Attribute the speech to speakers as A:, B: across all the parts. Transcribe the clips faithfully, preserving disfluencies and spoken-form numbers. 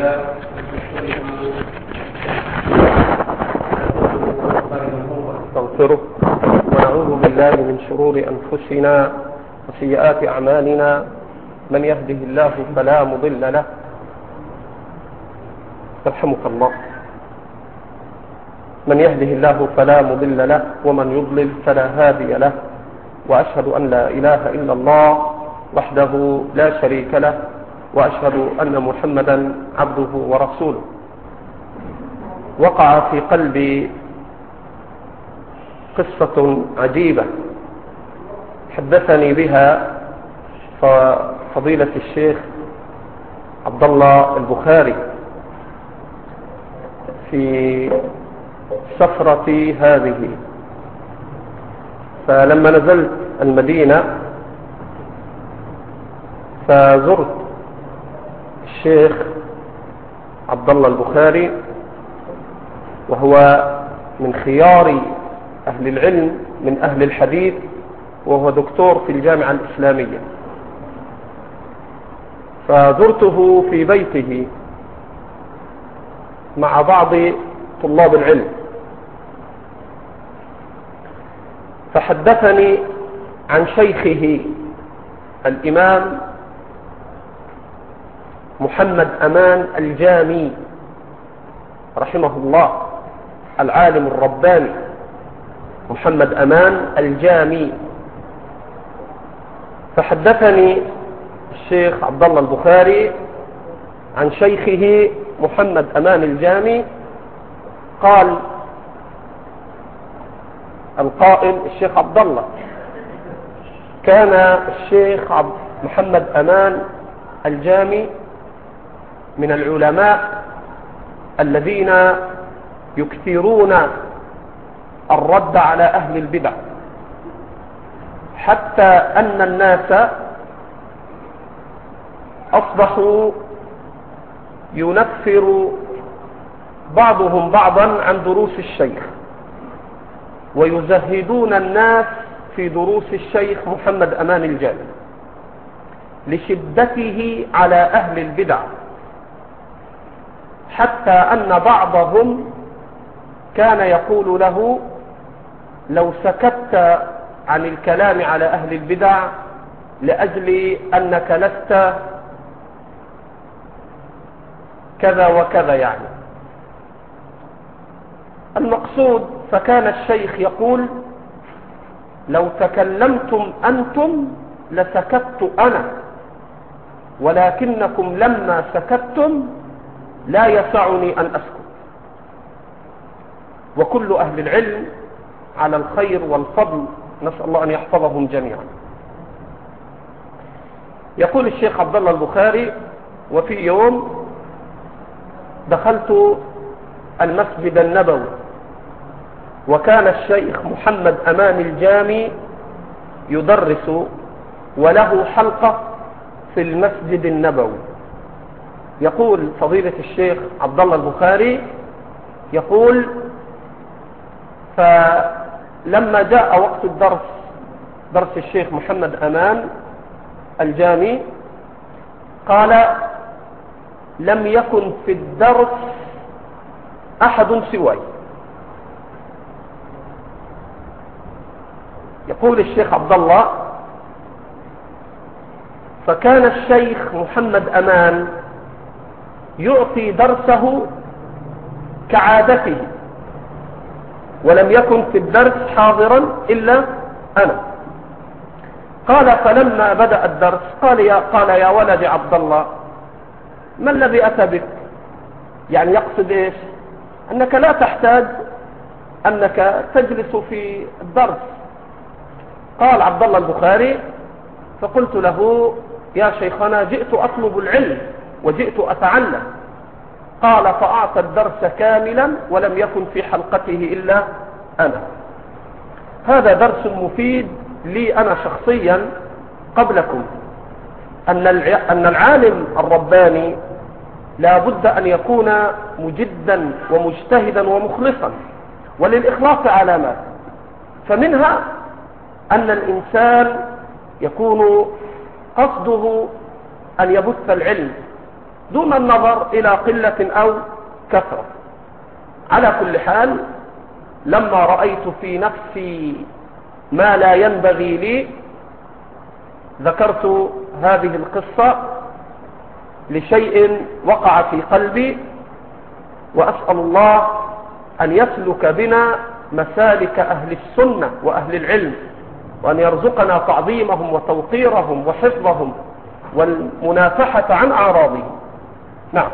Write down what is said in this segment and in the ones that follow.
A: الله ونستغفره ونعوذ بالله من شرور أنفسنا وسيئات أعمالنا. من يهده الله فلا مضل له. يرحمك الله. من يهده الله فلا مضل له ومن يضلل فلا هادي له. وأشهد أن لا إله إلا الله وحده لا شريك له، وأشهد أن محمدا عبده ورسوله. وقع في قلبي قصة عجيبة حدثني بها فضيلة الشيخ عبد الله البخاري في سفرتي هذه. فلما نزلت المدينة فزرت الشيخ عبد الله البخاري، وهو من خيار أهل العلم من أهل الحديث، وهو دكتور في الجامعة الإسلامية. فزرته في بيته مع بعض طلاب العلم، فحدثني عن شيخه الإمام محمد أمان الجامي رحمه الله، العالم الرباني محمد أمان الجامي. فحدثني الشيخ عبد الله البخاري عن شيخه محمد أمان الجامي. قال القائل الشيخ عبد الله: كان الشيخ محمد أمان الجامي من العلماء الذين يكثرون الرد على أهل البدع، حتى أن الناس أصبحوا ينفر بعضهم بعضا عن دروس الشيخ، ويزهدون الناس في دروس الشيخ محمد أمان الجامي لشدته على أهل البدع، حتى أن بعضهم كان يقول له: لو سكت عن الكلام على أهل البدع لأجل أنك لست كذا وكذا. يعني المقصود، فكان الشيخ يقول: لو تكلمتم أنتم لسكت أنا، ولكنكم لما سكتتم لا يسعني أن أسكت. وكل أهل العلم على الخير والفضل، نسأل الله أن يحفظهم جميعا. يقول الشيخ عبد الله البخاري: وفي يوم دخلت المسجد النبوي، وكان الشيخ محمد أمان الجامي يدرس، وله حلقة في المسجد النبوي. يقول فضيلة الشيخ عبد الله البخاري، يقول: فلما جاء وقت الدرس، درس الشيخ محمد أمان الجامي، قال: لم يكن في الدرس أحد سواي. يقول الشيخ عبد الله: فكان الشيخ محمد أمان يعطي درسه كعادته، ولم يكن في الدرس حاضرا إلا أنا. قال: فلما بدأ الدرس قال يا, قال يا ولد عبد الله، ما الذي أتى بك؟ يعني يقصد إيش؟ أنك لا تحتاج أنك تجلس في الدرس. قال عبد الله البخاري: فقلت له: يا شيخنا، جئت أطلب العلم وجئت أتعلم. قال: فأعطى الدرس كاملا ولم يكن في حلقته إلا أنا. هذا درس مفيد لي أنا شخصيا قبلكم، أن أن العالم الرباني لا بد أن يكون مجدا ومجتهدا ومخلصا، وللإخلاص علامات. فمنها أن الإنسان يكون قصده أن يبث العلم دون النظر إلى قلة أو كثرة. على كل حال، لما رأيت في نفسي ما لا ينبغي لي ذكرت هذه القصة لشيء وقع في قلبي، وأسأل الله أن يسلك بنا مسالك أهل السنة وأهل العلم، وأن يرزقنا تعظيمهم وتوقيرهم وحفظهم والمنافحة عن أعراضهم. نعم.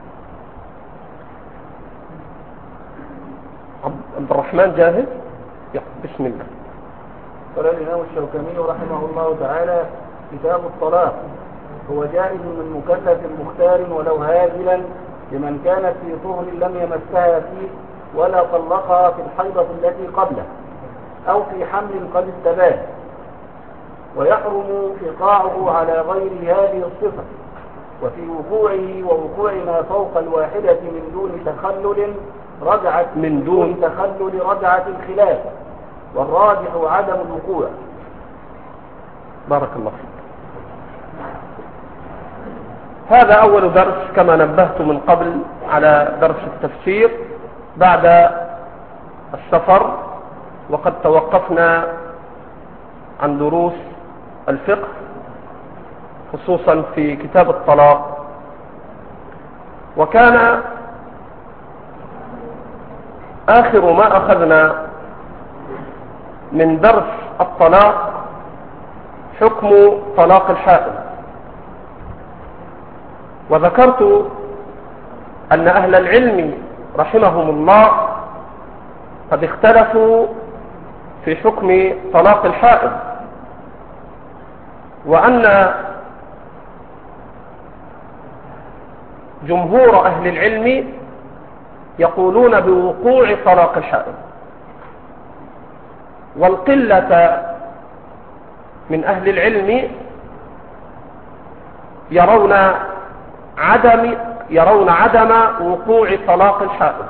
A: عبد الرحمن جاهز؟ بسم الله.
B: قال الإمام الشوكاني رحمه الله تعالى: كتاب الطلاق هو جائز من مكلف مختار ولو هازلا لمن كانت في طهر لم يمسها فيه ولا طلقها في الحيضة التي قبله أو في حمل قد استباه، ويحرم إيقاعه على غير هذه الصفة، وفي وقوعه ووقوع ما فوق الواحدة من دون تخلل رجعت
A: من دون
B: تخلل رجعت الخلاف، والراجح عدم الوقوع.
A: بارك الله فيك. هذا أول درس كما نبهت من قبل على درس التفسير بعد السفر، وقد توقفنا عن دروس الفقه خصوصا في كتاب الطلاق. وكان آخر ما أخذنا من درس الطلاق حكم طلاق الحائض، وذكرت أن أهل العلم رحمهم الله قد اختلفوا في حكم طلاق الحائض، وأن جمهور أهل العلم يقولون بوقوع طلاق الحائض، والقلة من أهل العلم يرون عدم يرون عدم وقوع طلاق الحائض.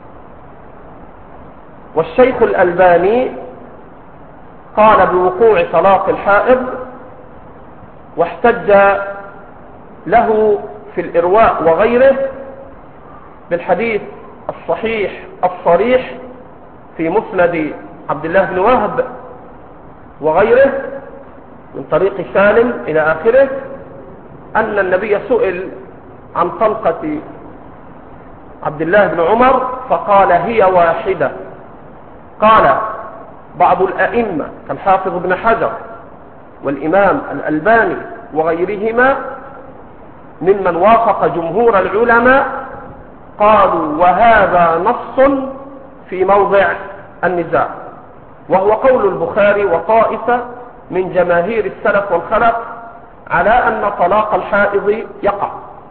A: والشيخ الألباني قال بوقوع طلاق الحائض، واحتج له في الإرواء وغيره بالحديث الصحيح الصريح في مسند عبد الله بن وهب وغيره من طريق سالم إلى آخره، أن النبي سئل عن طلقة عبد الله بن عمر فقال: هي واحدة. قال بعض الأئمة كالحافظ بن حجر والإمام الألباني وغيرهما ممن وافق جمهور العلماء، قالوا: وهذا نص في موضع النزاع، وهو قول البخاري وطائفة من جماهير السلف والخلف على أن طلاق الحائض يقع.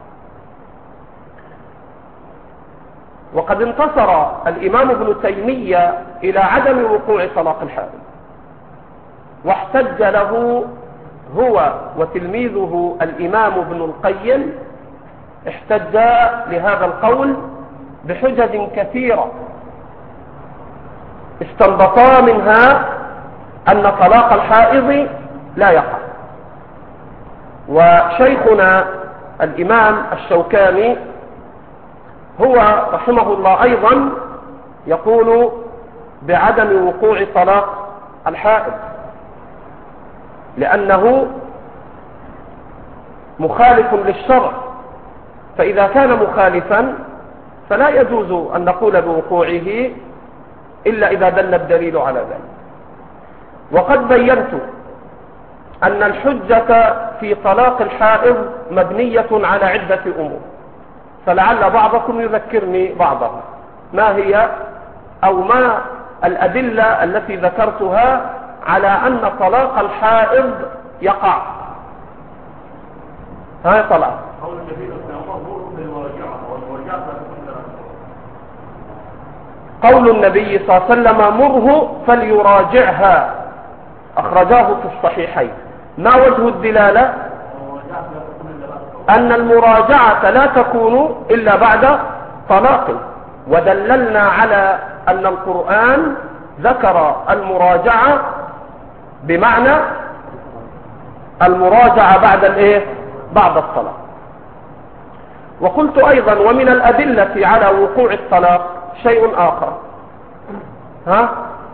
A: وقد انتصر الإمام ابن تيمية إلى عدم وقوع طلاق الحائض، واحتج له هو وتلميذه الإمام ابن القيم، احتج لهذا القول بحجج كثيرة استنبطا منها أن طلاق الحائض لا يقع. وشيخنا الإمام الشوكاني هو رحمه الله أيضا يقول بعدم وقوع طلاق الحائض، لأنه مخالف للشرع، فإذا كان مخالفا فلا يجوز أن نقول بوقوعه إلا إذا دل الدليل على ذلك. وقد بينت أن الحجة في طلاق الحائض مبنية على عدة أمور، فلعل بعضكم يذكرني بعضها. ما هي أو ما الأدلة التي ذكرتها على أن طلاق الحائض يقع؟ ها طلع قول النبي صلى الله عليه وسلم: مره فليراجعها، أخرجاه في الصحيحين. ما وجه الدلالة؟ أن المراجعة لا تكون إلا بعد طلاق، ودللنا على أن القرآن ذكر المراجعة بمعنى المراجعة بعد الايه؟ بعد الطلاق. وقلت أيضا ومن الأدلة على وقوع الطلاق شيء آخر، ها؟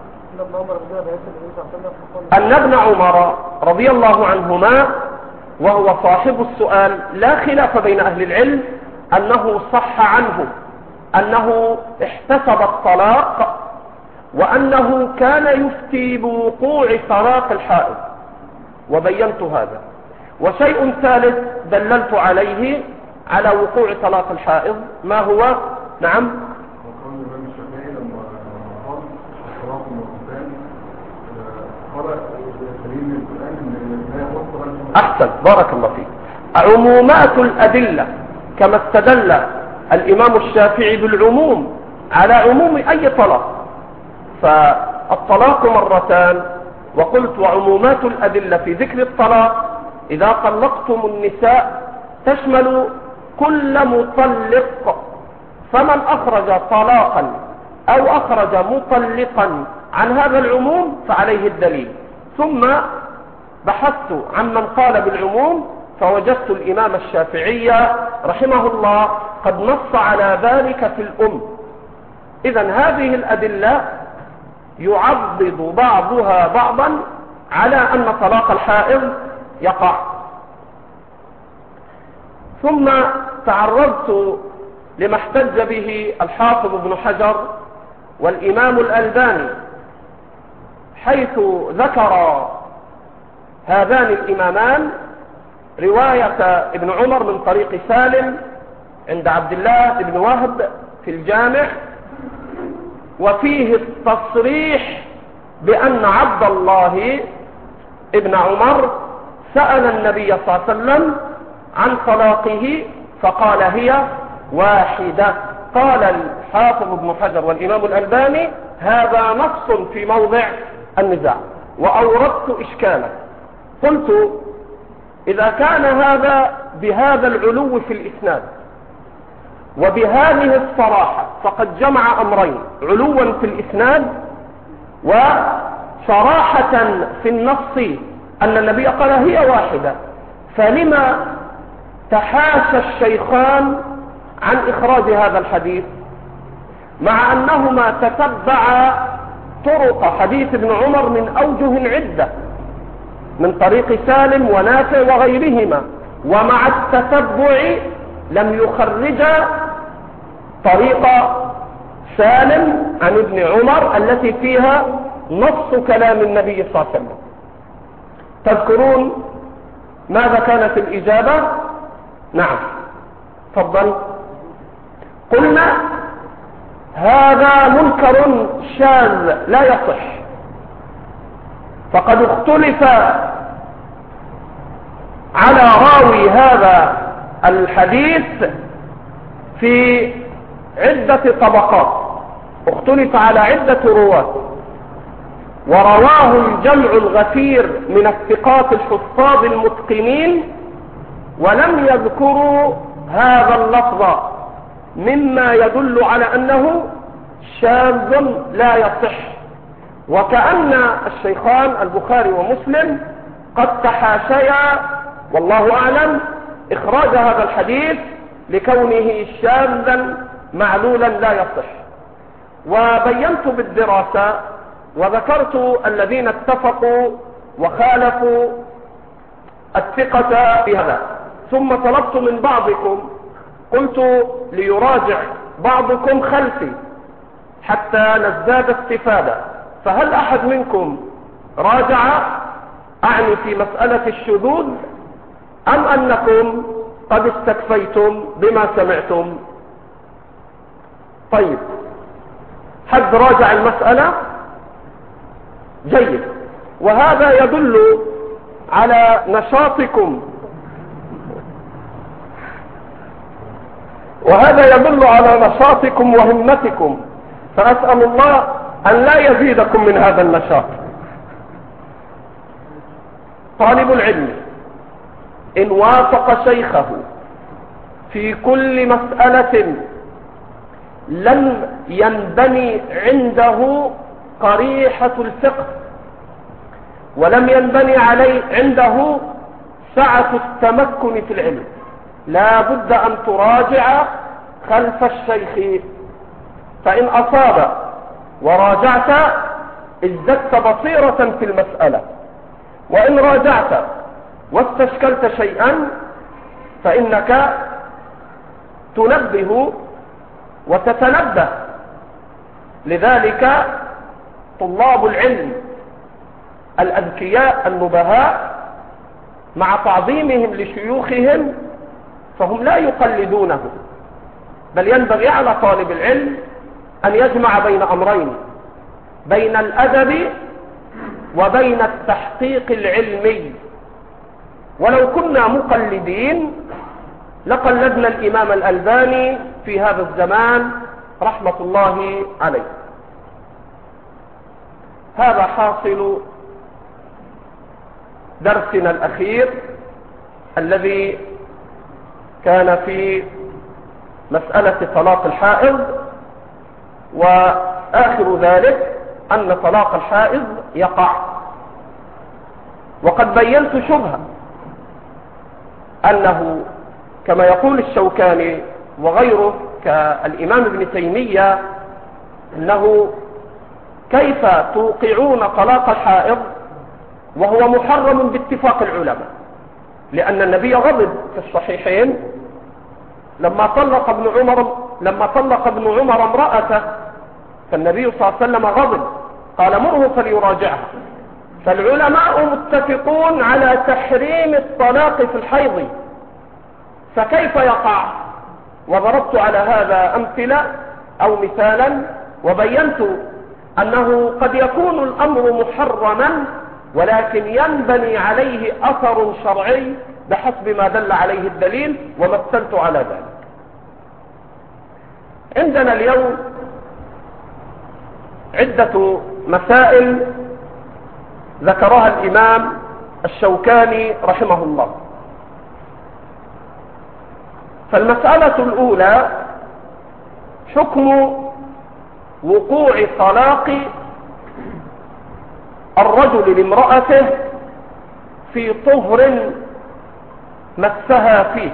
A: أن ابن عمر رضي الله عنهما وهو صاحب السؤال لا خلاف بين أهل العلم أنه صح عنه أنه احتسب الطلاق، وأنه كان يفتي بوقوع طلاق الحائض، وبينت هذا. وشيء ثالث دللت عليه على وقوع طلاق الحائض، ما هو؟ نعم. أحسن، بارك الله فيك. عمومات الأدلة كما استدل الإمام الشافعي بالعموم على عموم أي طلاق، فالطلاق مرتان، وقلت وعمومات الأدلة في ذكر الطلاق إذا طلقتم النساء تشمل كل مطلق، فمن أخرج طلاقا أو أخرج مطلقا عن هذا العموم فعليه الدليل. ثم بحثت عن من قال بالعموم فوجدت الإمام الشافعي رحمه الله قد نص على ذلك في الأم. إذن هذه الأدلة يعضد بعضها بعضا على أن طلاق الحائض يقع. ثم تعرضت لما احتج به الحافظ ابن حجر والإمام الألباني، حيث ذكر هذان الإمامان رواية ابن عمر من طريق سالم عند عبد الله بن وهب في الجامع، وفيه التصريح بأن عبد الله ابن عمر سأل النبي صلى الله عليه وسلم عن طلاقه فقال هي واحدة. قال الحافظ ابن حجر والإمام الألباني هذا نص في موضع النزاع، وأوردت إشكالا. قلت إذا كان هذا بهذا العلو في الإسناد وبهذه الصراحة فقد جمع أمرين: علوا في الإسناد وصراحة في النص أن النبي قال هي واحدة، فلما تحاشى الشيخان عن إخراج هذا الحديث مع أنهما تتبعا طرق حديث ابن عمر من أوجه عدة من طريق سالم ونافع وغيرهما، ومع التتبع لم يخرجا طريق سالم عن ابن عمر التي فيها نص كلام النبي صلى الله عليه وسلم؟ تذكرون ماذا كانت الإجابة؟ نعم، تفضل. قلنا هذا منكر شاذ لا يصح، فقد اختلف على راوي هذا الحديث في عدة طبقات، اختلف على عدة رواة، ورواه الجمع الغفير من الثقات الحفاظ المتقنين، ولم يذكروا هذا اللفظ، مما يدل على أنه شاذ لا يصح، وكأن الشيخان البخاري ومسلم قد تحاشيا والله أعلم إخراج هذا الحديث لكونه شاذا معلولا لا يصح. وبينت بالدراسة وذكرت الذين اتفقوا وخالفوا الثقة بهذا، ثم طلبت من بعضكم، قلت ليراجع بعضكم خلفي حتى نزداد استفادة، فهل أحد منكم راجع؟ أعني في مسألة الشذوذ، أم أنكم قد استكفيتم بما سمعتم؟ طيب، حد راجع المسألة؟ جيد، وهذا يدل على نشاطكم، وهذا يدل على نشاطكم وهمتكم، فأسأل الله أن لا يزيدكم من هذا النشاط. طالب العلم إن وافق شيخه في كل مسألة لم ينبني عنده قريحة الفقه، ولم ينبني عليه عنده سعة التمكن في العلم، لا بد أن تراجع خلف الشيخ، فإن أصاب وراجعت ازددت بصيرة في المسألة، وإن راجعت واستشكلت شيئا فإنك تنبه وتتنبه. لذلك طلاب العلم الأذكياء النبهاء مع تعظيمهم لشيوخهم فهم لا يقلدونه، بل ينبغي على طالب العلم أن يجمع بين أمرين، بين الأدب وبين التحقيق العلمي. ولو كنا مقلدين لقلدنا الإمام الألباني في هذا الزمان رحمة الله عليه. هذا حاصل درسنا الأخير الذي كان في مسألة طلاق الحائض، وآخر ذلك أن طلاق الحائض يقع. وقد بينت شبهة أنه كما يقول الشوكاني وغيره كالإمام ابن تيمية أنه كيف توقعون طلاق الحائض وهو محرم باتفاق العلماء، لأن النبي غضب في الصحيحين لما طلق ابن عمر لما طلق ابن عمر امرأته، فالنبي صلى الله عليه وسلم غضب قال مره فليراجعها. فالعلماء متفقون على تحريم الطلاق في الحيض، فكيف يقع؟ وضربت على هذا أمثلة أو مثالا، وبينت أنه قد يكون الأمر محرما ولكن ينبني عليه أثر شرعي بحسب ما دل عليه الدليل، ومثلت على ذلك. عندنا اليوم عدة مسائل ذكرها الإمام الشوكاني رحمه الله. فالمسألة الأولى حكم وقوع طلاق الرجل لامرأته في طهر مسها فيه.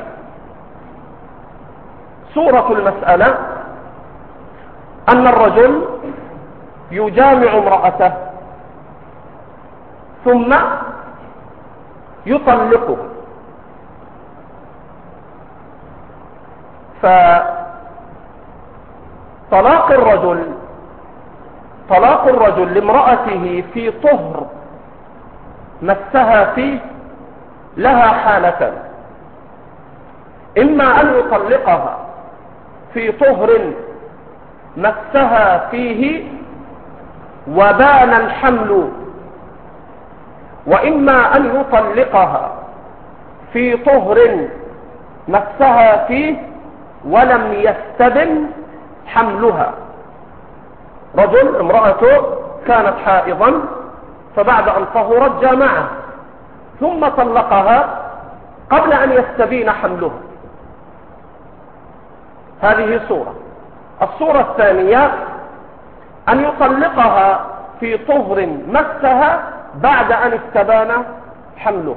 A: صورة المسألة أن الرجل يجامع امرأته ثم يطلقه، فطلاق الرجل طلاق الرجل لامرأته في طهر مسها فيه لها حالتان: إما أن يطلقها في طهر مسها فيه وبان الحمل، وإما أن يطلقها في طهر مسها فيه ولم يستبن حملها. رجل امرأته كانت حائضا فبعد أن طهرت جامعها ثم طلقها قبل أن يستبين حملها. هذه صورة. الصورة الثانية أن يطلقها في طهر مسها بعد أن استبان حملها،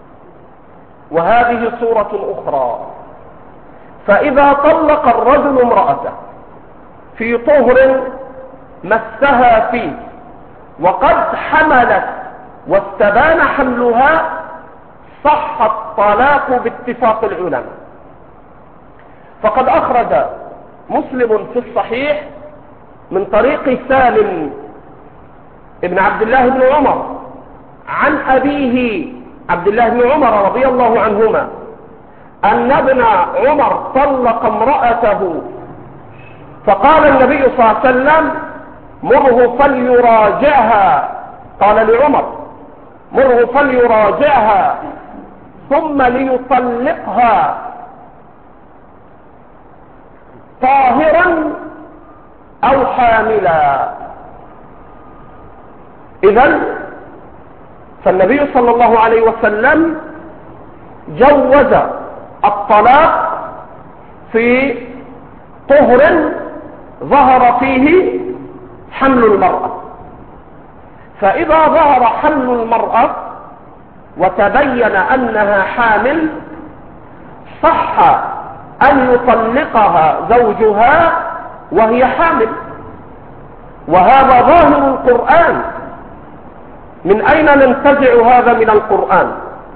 A: وهذه صورة أخرى. فإذا طلق الرجل امرأته في طهر مسها فيه وقد حملت واستبان حملها صح الطلاق باتفاق العلماء. فقد أخرج مسلم في الصحيح من طريق سالم ابن عبد الله بن عمر عن أبيه عبد الله بن عمر رضي الله عنهما أن ابن عمر طلق امرأته، فقال النبي صلى الله عليه وسلم: مره فليراجعها. قال لعمر: مره فليراجعها ثم ليطلقها طاهرا أو حاملا. إذن فالنبي صلى الله عليه وسلم جوز الطلاق في طهر ظهر فيه حمل المرأة. فإذا ظهر حمل المرأة وتبين أنها حامل صح أن يطلقها زوجها وهي حامل، وهذا ظاهر القرآن. من أين ننتزع هذا من القرآن؟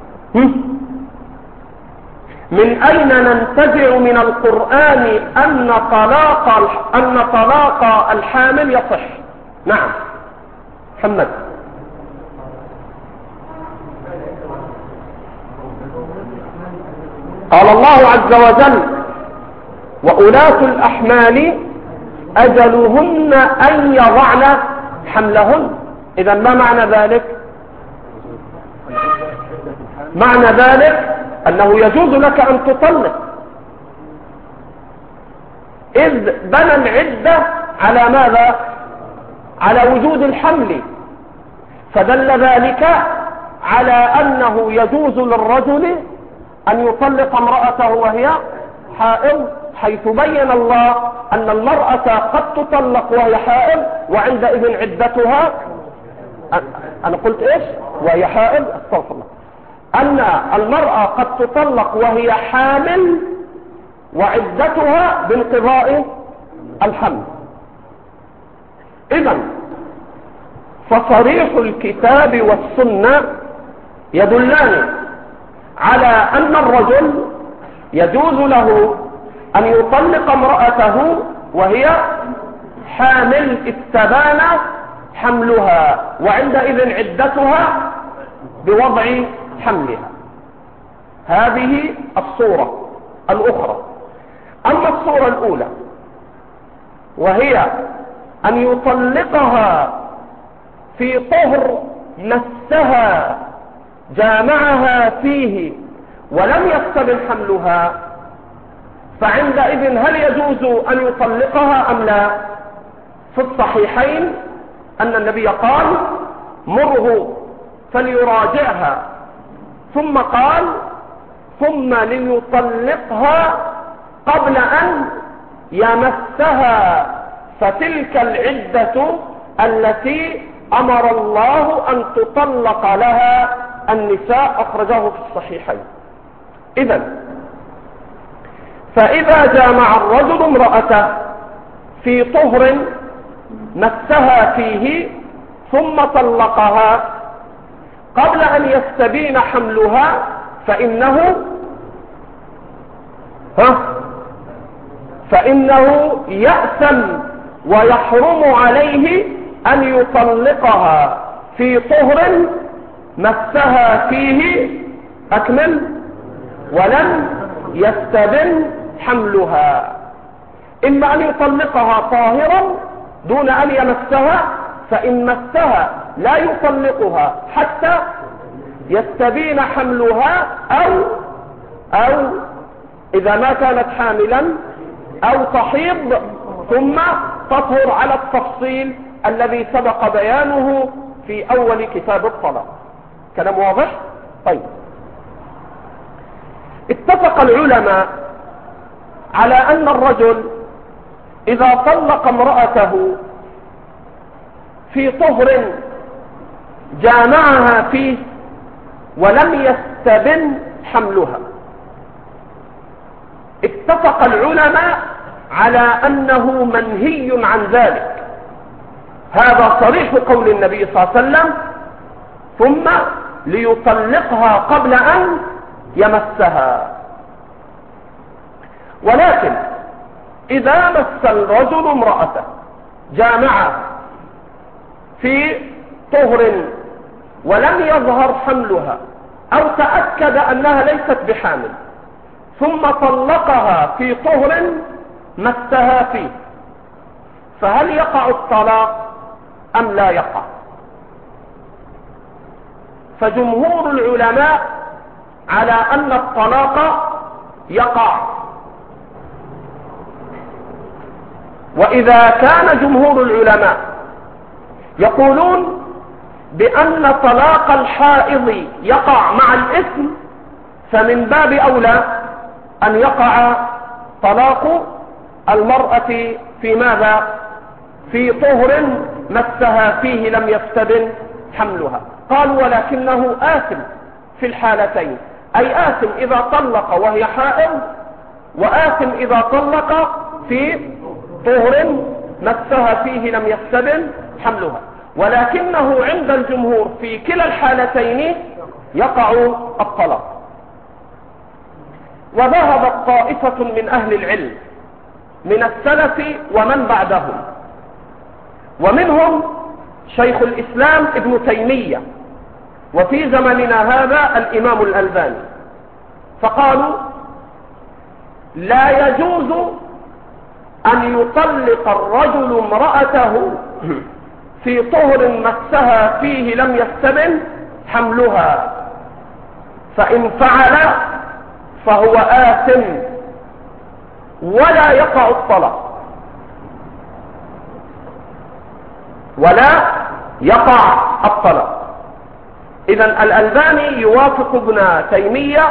A: من أين ننتزع من القرآن أن طلاق أن طلاق الحامل يصح؟ نعم محمد. قال الله عز وجل: وأولاة الأحمال أجلهن أن يضعن حملهن. إذا ما معنى ذلك؟ معنى ذلك أنه يجوز لك أن تطلق، إذ بنى العدة على ماذا؟ على وجود الحمل، فدل ذلك على أنه يجوز للرجل أن يطلق امرأته وهي حائض، حيث بين الله أن المرأة قد تطلق وهي حائض، وعندئذ عدتها، أنا قلت إيش؟ وهي حائض، استغفر الله، أن المرأة قد تطلق وهي حامل وعدتها بانقضاء الحمل. إذن فصريح الكتاب والسنة يدلان على أن الرجل يجوز له أن يطلق امرأته وهي حامل استبان حملها، وعندئذ عدتها بوضع حملها. هذه الصورة الأخرى. أما الصورة الأولى وهي أن يطلقها في طهر مسها جامعها فيه ولم يستبن حملها، فعندئذ هل يجوز أن يطلقها أم لا؟ في الصحيحين أن النبي قال: مره فليراجعها، ثم قال: ثم ليطلقها قبل أن يمسها، فتلك العدة التي أمر الله أن تطلق لها النساء، أخرجه في الصحيحين. إذن فإذا جامع الرجل امرأته في طهر مسها فيه ثم طلقها قبل أن يستبين حملها، فإنه ها فإنه يأثم ويحرم عليه أن يطلقها في طهر مسها فيه أكمل ولم يستبن حملها. إما أن يطلقها طاهرا دون أن يمسها، فإن مسها لا يطلقها حتى يستبين حملها، أو أو إذا ما كانت حاملا أو تحيض ثم تطهر على التفصيل الذي سبق بيانه في أول كتاب الطلاق. كلام واضح؟ طيب، اتفق العلماء على أن الرجل إذا طلق امرأته في طهر جامعها فيه ولم يستبن حملها، اتفق العلماء على أنه منهي عن ذلك. هذا صريح قول النبي صلى الله عليه وسلم: ثم ليطلقها قبل أن يمسها. ولكن إذا مس الرجل امرأته جامعها في طهر ولم يظهر حملها، أو تأكد أنها ليست بحامل، ثم طلقها في طهر مسها فيه، فهل يقع الطلاق أم لا يقع؟ فجمهور العلماء على أن الطلاق يقع. وإذا كان جمهور العلماء يقولون بأن طلاق الحائض يقع مع الإثم، فمن باب أولى أن يقع طلاق المرأة في ماذا؟ في طهر مسها فيه لم يستبن حملها. قالوا: ولكنه آثم في الحالتين، أي آثم إذا طلق وهي حائض، وآثم إذا طلق في طهر مسها فيه لم يستبن حملها، ولكنه عند الجمهور في كلا الحالتين يقع الطلاق. وذهبت طائفة من أهل العلم من السلف ومن بعدهم، ومنهم شيخ الإسلام ابن تيمية، وفي زمننا هذا الإمام الألباني، فقالوا لا يجوز أن يطلق الرجل امرأته في طهر مسها فيه لم يستبن حملها، فإن فعل فهو آثم ولا يقع الطلاق، ولا يقع الطلاق. إذن الألباني يوافق ابن تيمية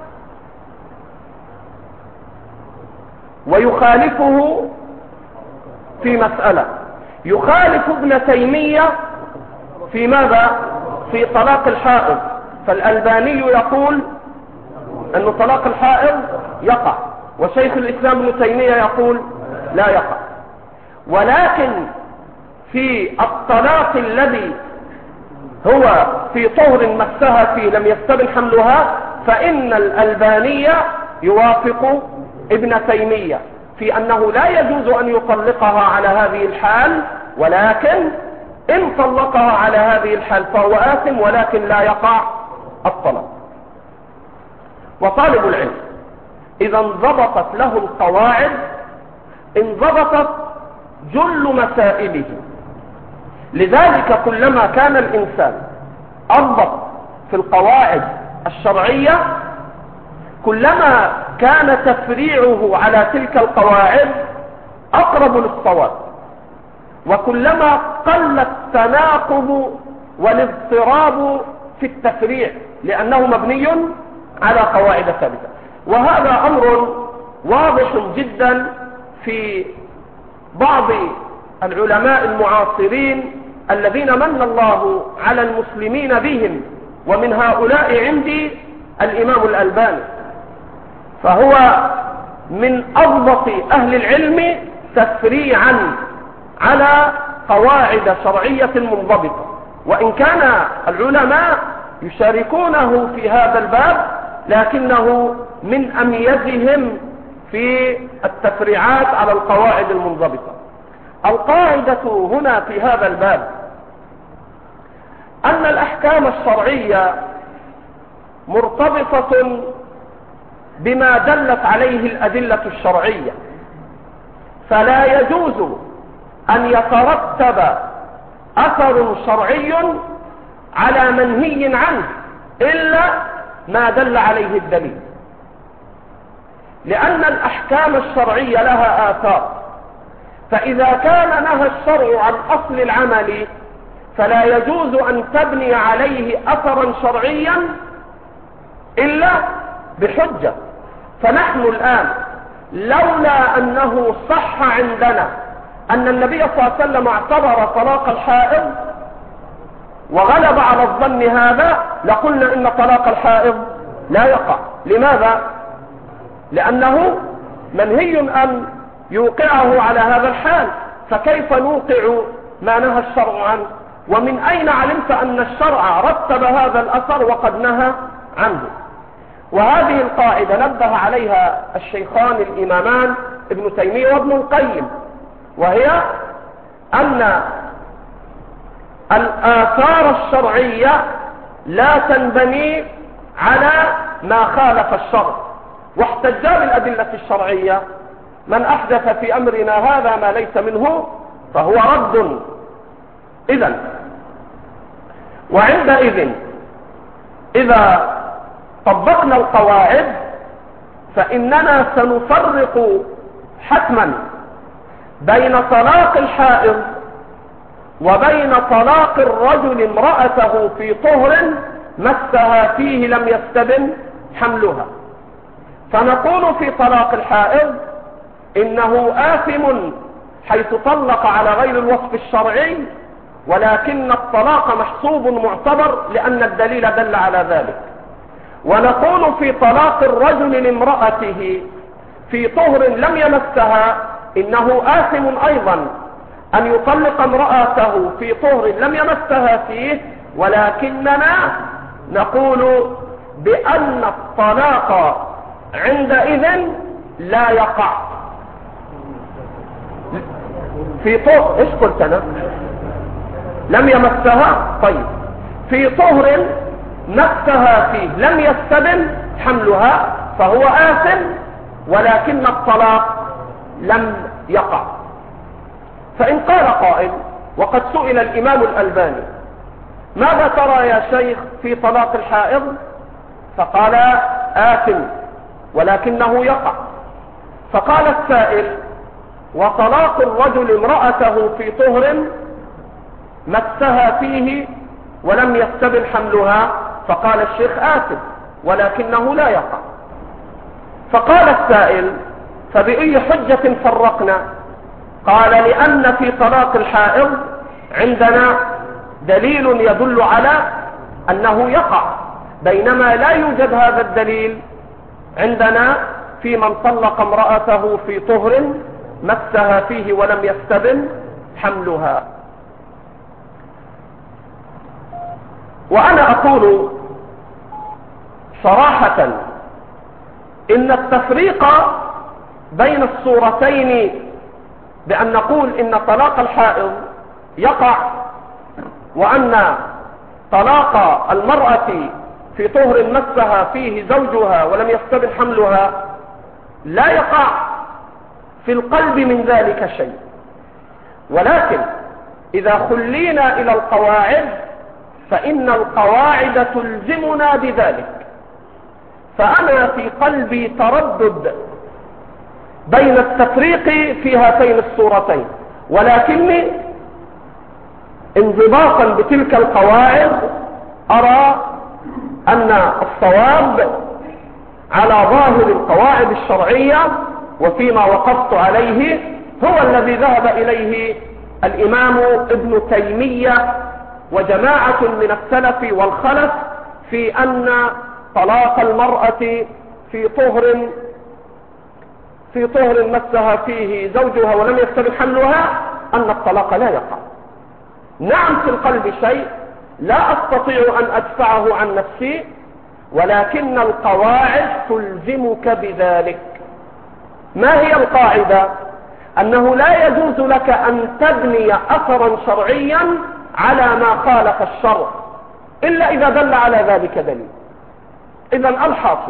A: ويخالفه في مسألة، يخالف ابن تيمية في ماذا؟ في طلاق الحائض، فالألباني يقول أن طلاق الحائض يقع، وشيخ الإسلام ابن تيمية يقول لا يقع. ولكن في الطلاق الذي هو في طهر مسها فيه لم يستبن حملها، فإن الألباني يوافق ابن تيمية في أنه لا يجوز أن يطلقها على هذه الحال، ولكن إن طلقها على هذه الحال فهو آثم ولكن لا يقع الطلاق. وطالب العلم إذا انضبطت له القواعد انضبطت جل مسائله، لذلك كلما كان الإنسان أضبط في القواعد الشرعية كلما كان تفريعه على تلك القواعد أقرب للصواب، وكلما قل التناقض والاضطراب في التفريع لأنه مبني على قواعد ثابتة. وهذا أمر واضح جدا في بعض العلماء المعاصرين الذين من الله على المسلمين بهم، ومن هؤلاء عندي الإمام الألباني، فهو من أضبط أهل العلم تفريعا على قواعد شرعية منضبطة، وإن كان العلماء يشاركونه في هذا الباب لكنه من أميزهم في التفريعات على القواعد المنضبطة. القاعدة هنا في هذا الباب أن الأحكام الشرعية مرتبطة بما دلت عليه الأدلة الشرعية، فلا يجوز أن يترتب أثر شرعي على منهي عنه إلا ما دل عليه الدليل، لأن الأحكام الشرعية لها آثار، فإذا كان نهى الشرع عن أصل العمل فلا يجوز أن تبني عليه أثرا شرعيا إلا بحجة. فنحن الآن لولا أنه صح عندنا أن النبي صلى الله عليه وسلم اعتبر طلاق الحائض وغلب على الظن هذا لقلنا إن طلاق الحائض لا يقع. لماذا؟ لأنه منهي أن يوقعه على هذا الحال، فكيف نوقع ما نهى الشرع عنه؟ ومن أين علمت أن الشرع رتب هذا الأثر وقد نهى عنه؟ وهذه القاعدة نبه عليها الشيخان الإمامان ابن تيمية وابن القيم، وهي أن الآثار الشرعية لا تنبني على ما خالف الشرع، واحتج بالأدلة الشرعية من أحدث في أمرنا هذا ما ليس منه فهو رد. إذن وعندئذ إذا طبقنا القواعد فإننا سنفرق حتما بين طلاق الحائض وبين طلاق الرجل امرأته في طهر مسها فيه لم يستبن حملها. فنقول في طلاق الحائض إنه آثم حيث طلق على غير الوصف الشرعي، ولكن الطلاق محسوب معتبر لأن الدليل دل على ذلك. ونقول في طلاق الرجل لامرأته في طهر لم يمسها إنه آثم أيضا أن يطلق امرأته في طهر لم يمسها فيه، ولكننا نقول بأن الطلاق عندئذ لا يقع في طهر. ايش قلت انا؟ لم يمسها. طيب في طهر مسها فيه لم يستبن حملها فهو آثم، ولكن الطلاق لم يقع. فإن قال قائل وقد سئل الإمام الألباني ماذا ترى يا شيخ في طلاق الحائض؟ فقال آثم ولكنه يقع. فقال السائل وطلاق الرجل امرأته في طهر مسها فيه ولم يستبن حملها؟ فقال الشيخ آثم ولكنه لا يقع. فقال السائل فبأي حجة فرقنا؟ قال لأن في طلاق الحائض عندنا دليل يدل على أنه يقع، بينما لا يوجد هذا الدليل عندنا في من طلق امرأته في طهر مسها فيه ولم يستبن حملها. وأنا أقول صراحة إن التفريق بين الصورتين بأن نقول إن طلاق الحائض يقع وأن طلاق المرأة في طهر مسها فيه زوجها ولم يستبن حملها لا يقع في القلب من ذلك شيء. ولكن إذا خلينا إلى القواعد فإن القواعد تلزمنا بذلك. فأنا في قلبي تردد بين التفريق في هاتين الصورتين، ولكني انضباطا بتلك القواعد أرى أن الصواب على ظاهر القواعد الشرعية وفيما وقفت عليه هو الذي ذهب إليه الإمام ابن تيمية وجماعة من السلف والخلف في أن طلاق المرأة في طهر في طهر مسها فيه زوجها ولم يستبن حملها أن الطلاق لا يقع. نعم في القلب شيء لا أستطيع أن أدفعه عن نفسي، ولكن القواعد تلزمك بذلك. ما هي القاعدة؟ أنه لا يجوز لك أن تبني أثرا شرعيا على ما خالف الشرع إلا إذا دل على ذلك دليل. إذن الحاصل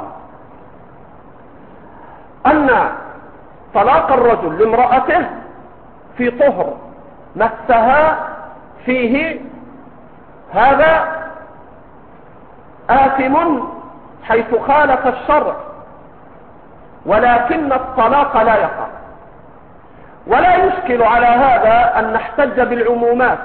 A: أن طلاق الرجل لامرأته في طهر مسها فيه هذا آثم حيث خالف الشرع، ولكن الطلاق لا يقع. ولا يشكل على هذا أن نحتج بالعمومات.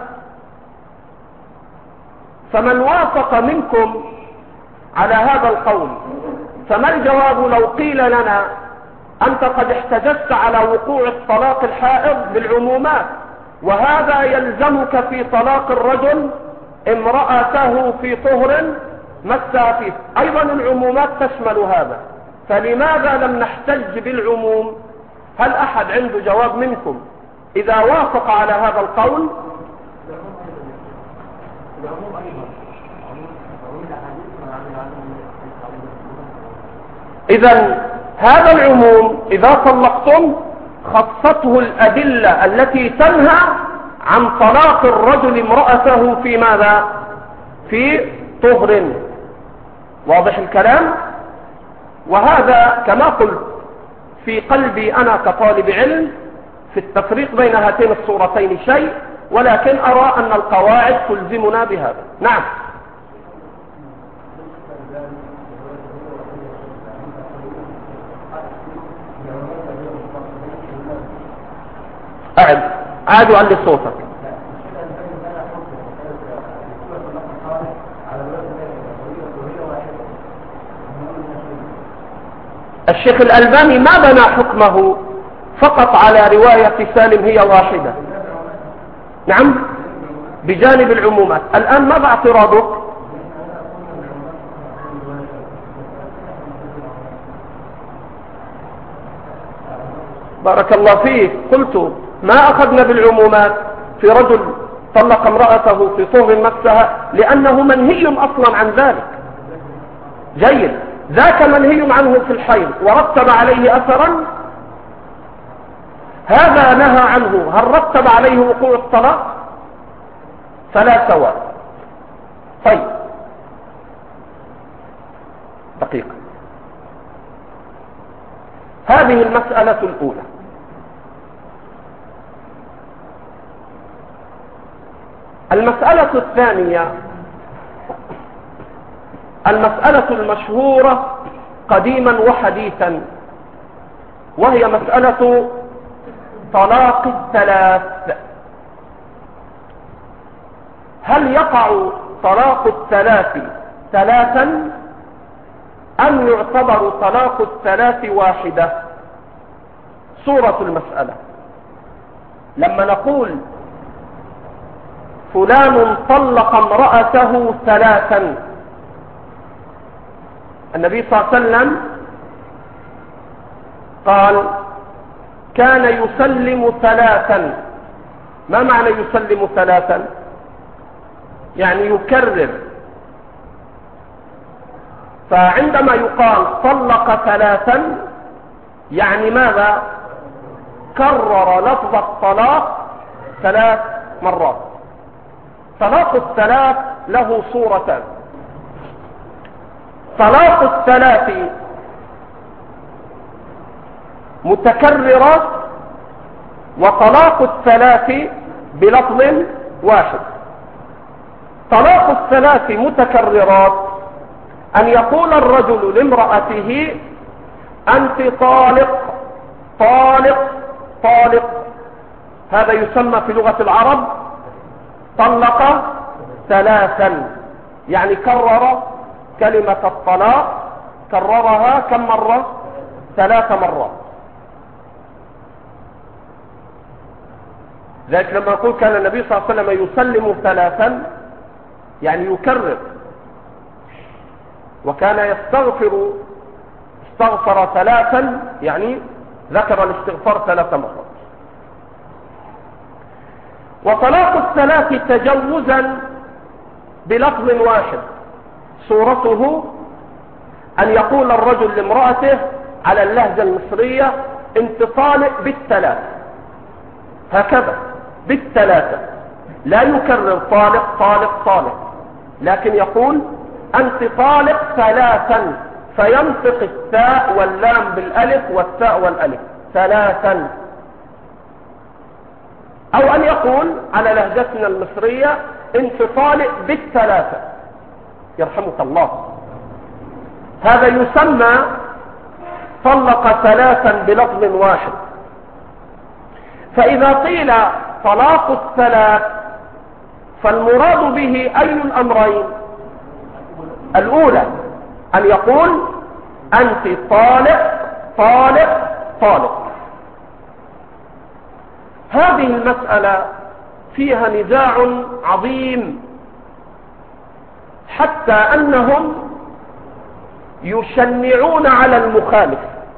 A: فمن وافق منكم على هذا القول فما الجواب لو قيل لنا أنت قد احتججت على وقوع الطلاق الحائض بالعمومات، وهذا يلزمك في طلاق الرجل امرأته في طهر مسها فيه؟ أيضا العمومات تشمل هذا، فلماذا لم نحتج بالعموم؟ هل أحد عنده جواب منكم إذا وافق على هذا القول؟ إذن هذا العموم إذا طلقتم خصته الأدلة التي تنهى عن طلاق الرجل امرأته في ماذا؟ في طهر. واضح الكلام؟ وهذا كما قلت في قلبي أنا كطالب علم في التفريق بين هاتين الصورتين شيء، ولكن أرى أن القواعد تلزمنا بهذا. نعم. أعد أعد وعلي صوتك. الشيخ الألباني ما بنى حكمه فقط على رواية سالم هي واحدة. نعم بجانب العمومات. الآن ماذا اعتراضك؟ بارك الله فيك. قلت ما أخذنا بالعمومات في رجل طلق امرأته في طهر مسها لأنه منهي أصلا عن ذلك. جيد، ذاك منهي عنه في الحيض ورتب عليه أثرا، هذا نهى عنه، هل رتب عليه وقوع الطلاق؟ فلا سواء. طيب دقيقة، هذه المسألة الأولى. المسألة الثانية المسألة المشهورة قديما وحديثا، وهي مسألة طلاق الثلاث. هل يقع طلاق الثلاث ثلاثا أم يعتبر طلاق الثلاث واحدة؟ صورة المسألة لما نقول فلان طلق امرأته ثلاثا، النبي صلى الله عليه وسلم قال كان يسلم ثلاثا. ما معنى يسلم ثلاثا؟ يعني يكرر. فعندما يقال طلق ثلاثا يعني ماذا؟ كرر لفظ الطلاق ثلاث مرات. طلاق الثلاث له صورتان: طلاق الثلاث متكررة، وطلاق الثلاث بلفظ واحد. طلاق الثلاث متكررات أن يقول الرجل لامرأته أنت طالق طالق طالق، هذا يسمى في لغة العرب طلق ثلاثا، يعني كرر كلمة الطلاق، كررها كم مرة؟ ثلاث مرات. ذلك لما يقول كان النبي صلى الله عليه وسلم يسلم ثلاثا يعني يكرر، وكان يستغفر استغفر ثلاثا يعني ذكر الاستغفار ثلاث مرات. وطلاق الثلاث تجوزا بلفظ واحد، صورته أن يقول الرجل لامرأته على اللهجة المصرية انت طالق بالثلاث، هكذا بالثلاثة، لا يكرر طالق طالق طالق، لكن يقول أنت طالق ثلاثا، فينطق التاء واللام بالألف والتاء والألف ثلاثا. أو أن يقول على لهجتنا المصرية انت طالق بالثلاثة، يرحمك الله، هذا يسمى طلق ثلاثا بلفظ واحد. فإذا قيل طلاق الثلاث فالمراد به أي الأمرين؟ الأولى أن يقول أنت طالق طالق طالق. هذه المسألة فيها نزاع عظيم، حتى أنهم يشنعون على المخالف.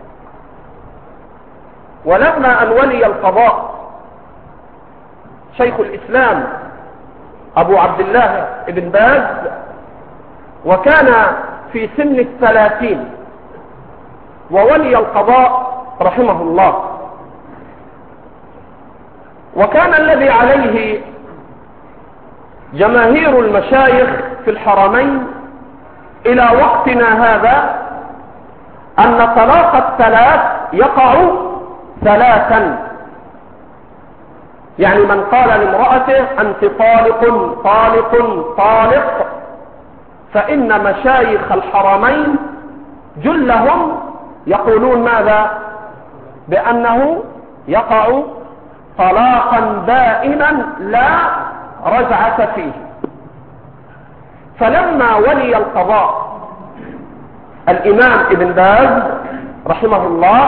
A: ولما أن ولي القضاء شيخ الإسلام أبو عبد الله ابن باز، وكان في سن الثلاثين وولي القضاء رحمه الله، وكان الذي عليه جماهير المشايخ في الحرمين إلى وقتنا هذا أن طلاق الثلاث يقع ثلاثا. يعني من قال لامرأته أنت طالق طالق طالق، فإن مشايخ الحرمين جلهم يقولون ماذا؟ بأنه يقع طلاقا بائنا لا رجعة فيه. فلما ولي القضاء الإمام ابن باز رحمه الله،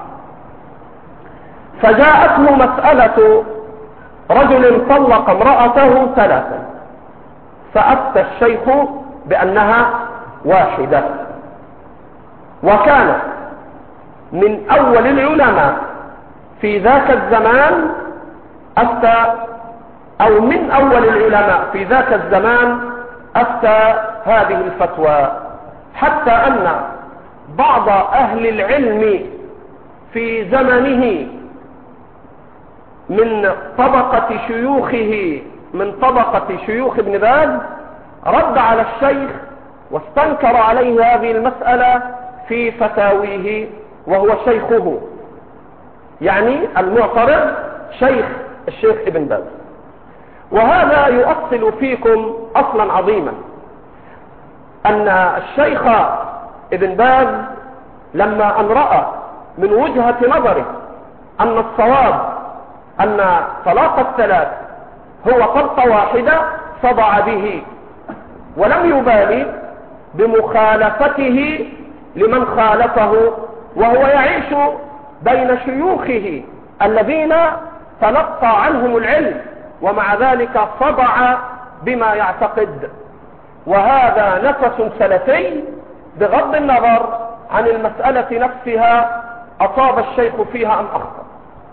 A: فجاءته مسألة رجل طلق امرأته ثلاثا، فأفتى الشيخ بأنها واحدة، وكان من أول العلماء في ذاك الزمان أفتى، أو من أول العلماء في ذاك الزمان أفتى هذه الفتوى، حتى أن بعض أهل العلم في زمنه من طبقة شيوخه من طبقة شيوخ ابن باز رد على الشيخ واستنكر عليه هذه المسألة في فتاويه، وهو شيخه، يعني المعترض شيخ الشيخ ابن باز. وهذا يؤصل فيكم أصلا عظيما، أن الشيخ ابن باز لما أن رأى من وجهة نظره أن الصواب أن طلاق الثلاث هو طلقة واحدة صدع به، ولم يبالي بمخالفته لمن خالفه، وهو يعيش بين شيوخه الذين تلقى عنهم العلم، ومع ذلك صدع بما يعتقد. وهذا نفس سلفي بغض النظر عن المسألة نفسها أصاب الشيخ فيها أم أخطأ.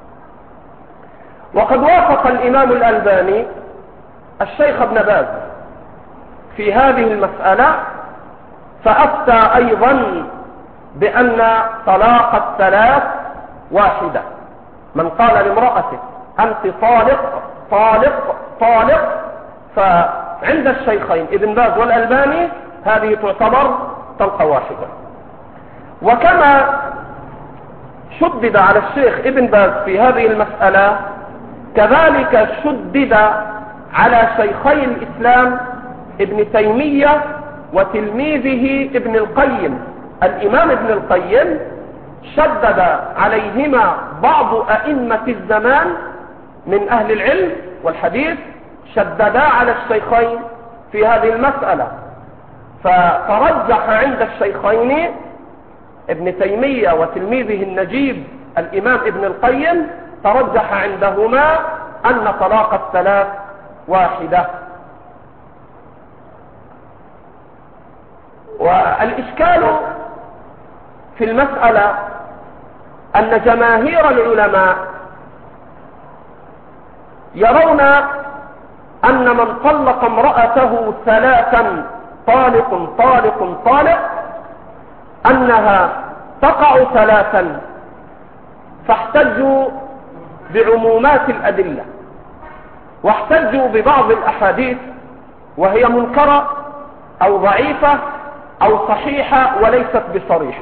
A: وقد وافق الإمام الألباني الشيخ ابن باز في هذه المسألة، فأفتى أيضا بأن طلاق الثلاث واحدة. من قال لامرأته أنت طالق طالق طالق، فعند الشيخين ابن باز والألباني هذه تعتبر طلقة واحدة. وكما شدد على الشيخ ابن باز في هذه المسألة، كذلك شدد على شيخي الإسلام ابن تيمية وتلميذه ابن القيم. الإمام ابن القيم شدد عليهما بعض أئمة الزمان من أهل العلم والحديث، شددا على الشيخين في هذه المسألة، فترجح عند الشيخين ابن تيمية وتلميذه النجيب الإمام ابن القيم، ترجح عندهما أن طلاق الثلاث واحدة. والإشكال في المسألة أن جماهير العلماء يرون أن من طلق امرأته ثلاثا طالق طالق طالق أنها تقع ثلاثا، فاحتجوا بعمومات الأدلة، واحتجوا ببعض الأحاديث وهي منكرة أو ضعيفة أو صحيحة وليست بصريحة.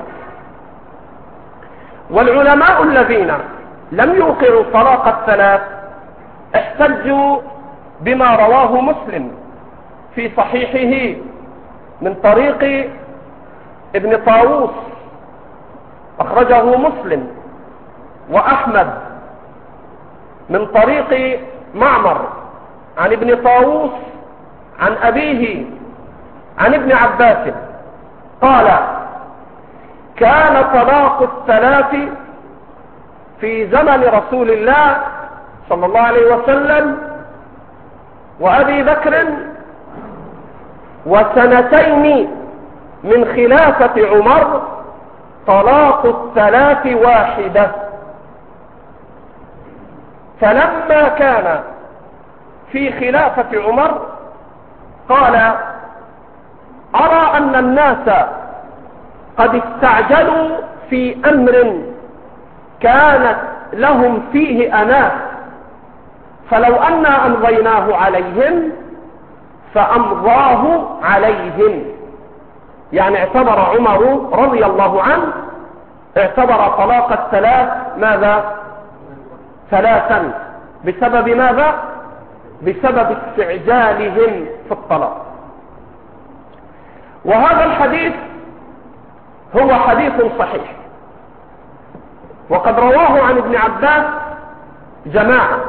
A: والعلماء الذين لم يوقعوا طلاق الثلاث احتجوا بما رواه مسلم في صحيحه من طريق ابن طاووس، أخرجه مسلم وأحمد من طريق معمر عن ابن طاووس عن أبيه عن ابن عباس قال: كان طلاق الثلاث في زمن رسول الله صلى الله عليه وسلم وأبي بكر وسنتين من خلافة عمر طلاق الثلاث واحدة. فلما كان في خلافة عمر قال: أرى أن الناس قد استعجلوا في أمر كانت لهم فيه أناة، فلو أنا أمضيناه عليهم فأمضاه عليهم. يعني اعتبر عمر رضي الله عنه اعتبر طلاق الثلاث ماذا؟ ثلاثا. بسبب ماذا؟ بسبب استعجالهم في الطلاق. وهذا الحديث هو حديث صحيح، وقد رواه عن ابن عباس جماعة،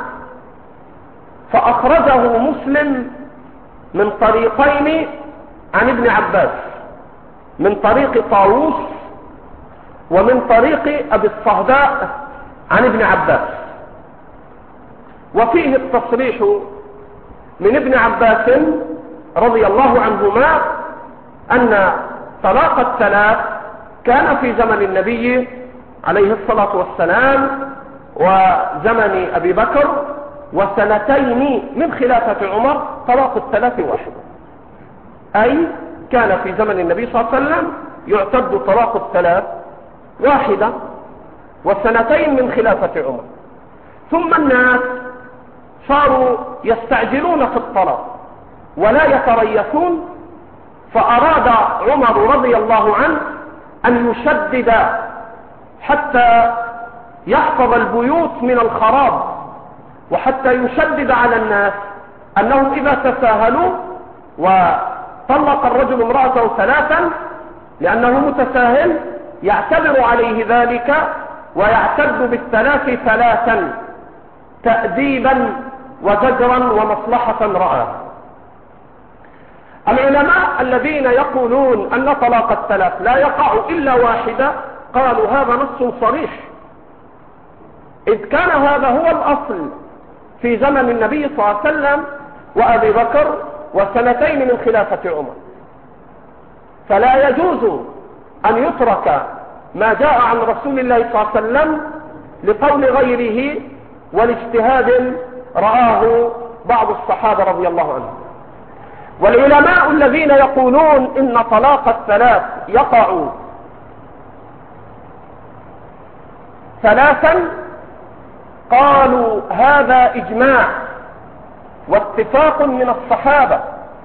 A: فأخرجه مسلم من طريقين عن ابن عباس، من طريق طاووس ومن طريق أبي الصهباء عن ابن عباس. وفيه التصريح من ابن عباس رضي الله عنهما أن طلاق الثلاث كان في زمن النبي عليه الصلاة والسلام، وزمن أبي بكر وسنتين من خلافة عمر طلاق الثلاث واحدة، أي كان في زمن النبي صلى الله عليه وسلم يعتد طلاق الثلاث واحدة وسنتين من خلافة عمر. ثم الناس صاروا يستعجلون في الطلاق ولا يتريثون، فأراد عمر رضي الله عنه أن يشدد حتى يحفظ البيوت من الخراب، وحتى يشدد على الناس أنهم إذا تساهلوا وطلق الرجل امرأته ثلاثا لأنه متساهل يعتبر عليه ذلك ويعتد بالثلاث ثلاثا تأديبا وزجرا ومصلحة رأى. العلماء الذين يقولون أن طلاق الثلاث لا يقع إلا واحدة قالوا هذا نص صريح، إذ كان هذا هو الأصل في زمن النبي صلى الله عليه وسلم وأبي بكر وسنتين من خلافة عمر، فلا يجوز أن يترك ما جاء عن رسول الله صلى الله عليه وسلم لقول غيره والاجتهاد رآه بعض الصحابة رضي الله عنهم. والعلماء الذين يقولون إن طلاق الثلاث يقع ثلاثا قالوا هذا إجماع واتفاق من الصحابة،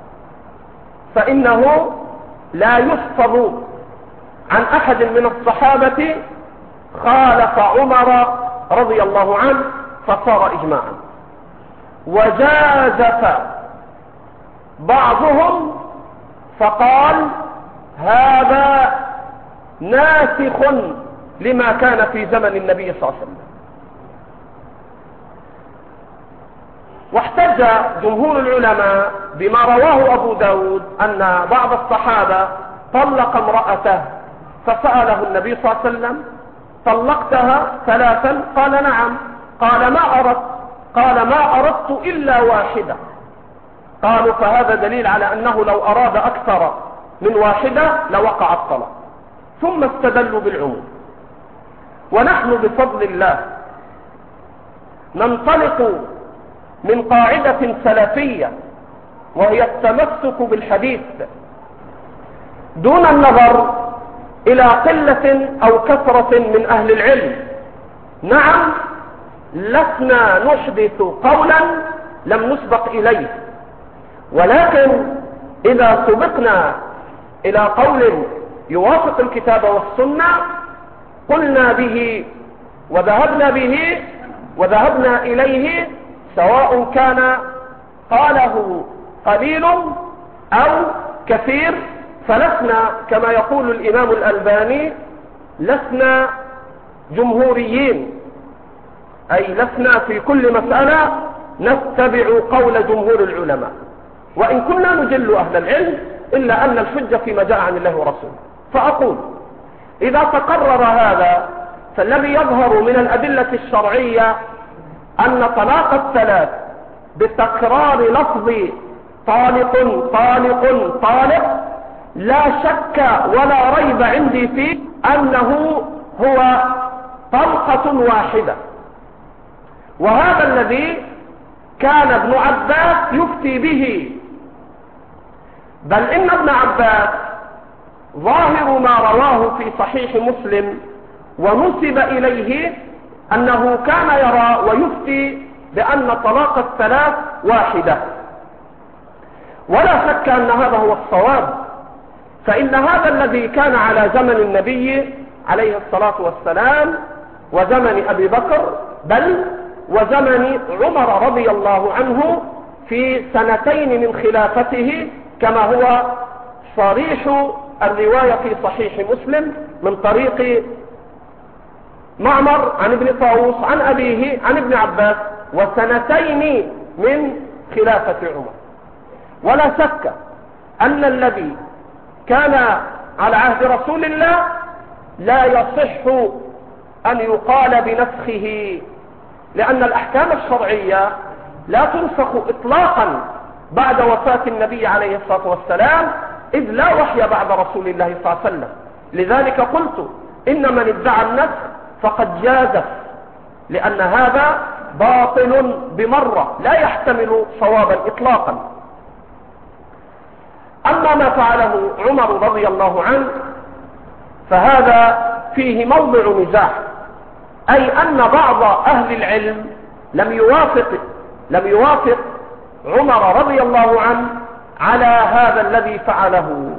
A: فإنه لا يحفظ عن أحد من الصحابة خالف عمر رضي الله عنه فصار إجماعا. وجازف بعضهم فقال هذا ناسخ لما كان في زمن النبي صلى الله عليه وسلم. واحتج جمهور العلماء بما رواه أبو داود أن بعض الصحابة طلق امرأته فسأله النبي صلى الله عليه وسلم طلقتها ثلاثا؟ قال نعم. قال ما أردت؟ قال ما أردت إلا واحدة. قالوا فهذا دليل على أنه لو أراد أكثر من واحدة لوقع الطلاق، ثم استدلوا بالعموم. ونحن بفضل الله ننطلق من قاعدة سلفية وهي التمسك بالحديث دون النظر إلى قلة أو كثرة من أهل العلم. نعم لسنا نحدث قولا لم نسبق إليه، ولكن إذا سبقنا إلى قول يوافق الكتاب والسنة قلنا به وذهبنا به وذهبنا إليه، سواء كان قاله قليل أو كثير، فلسنا كما يقول الإمام الألباني لسنا جمهوريين، أي لسنا في كل مسألة نتبع قول جمهور العلماء، وإن كنا نجل أهل العلم إلا أن الحجة فيما جاء عن الله ورسوله. فأقول إذا تقرر هذا فالذي يظهر من الأدلة الشرعية أن طلاق الثلاث بتكرار لفظ طالق طالق طالق لا شك ولا ريب عندي فيه أنه هو طلقة واحدة، وهذا الذي كان ابن عباس يفتي به، بل إن ابن عباس ظاهر ما رواه في صحيح مسلم ونسب إليه أنه كان يرى ويفتي بأن طلاق الثلاث واحدة، ولا شك أن هذا هو الصواب، فإن هذا الذي كان على زمن النبي عليه الصلاة والسلام وزمن أبي بكر بل وزمن عمر رضي الله عنه في سنتين من خلافته، كما هو صريح الرواية في صحيح مسلم من طريق معمر عن ابن طاووس عن أبيه عن ابن عباس، وسنتين من خلافة عمر. ولا شك أن الذي كان على عهد رسول الله لا يصح أن يقال بنسخه، لأن الأحكام الشرعية لا تنسخ إطلاقا بعد وفاة النبي عليه الصلاة والسلام، إذ لا وحي بعد رسول الله صلى الله عليه وسلم. لذلك قلت إن من ادعى النسخ فقد جازف لأن هذا باطل بمرة لا يحتمل صوابا إطلاقا. أما ما فعله عمر رضي الله عنه فهذا فيه موضع نزاع، أي أن بعض أهل العلم لم يوافق لم يوافق عمر رضي الله عنه على هذا الذي فعله.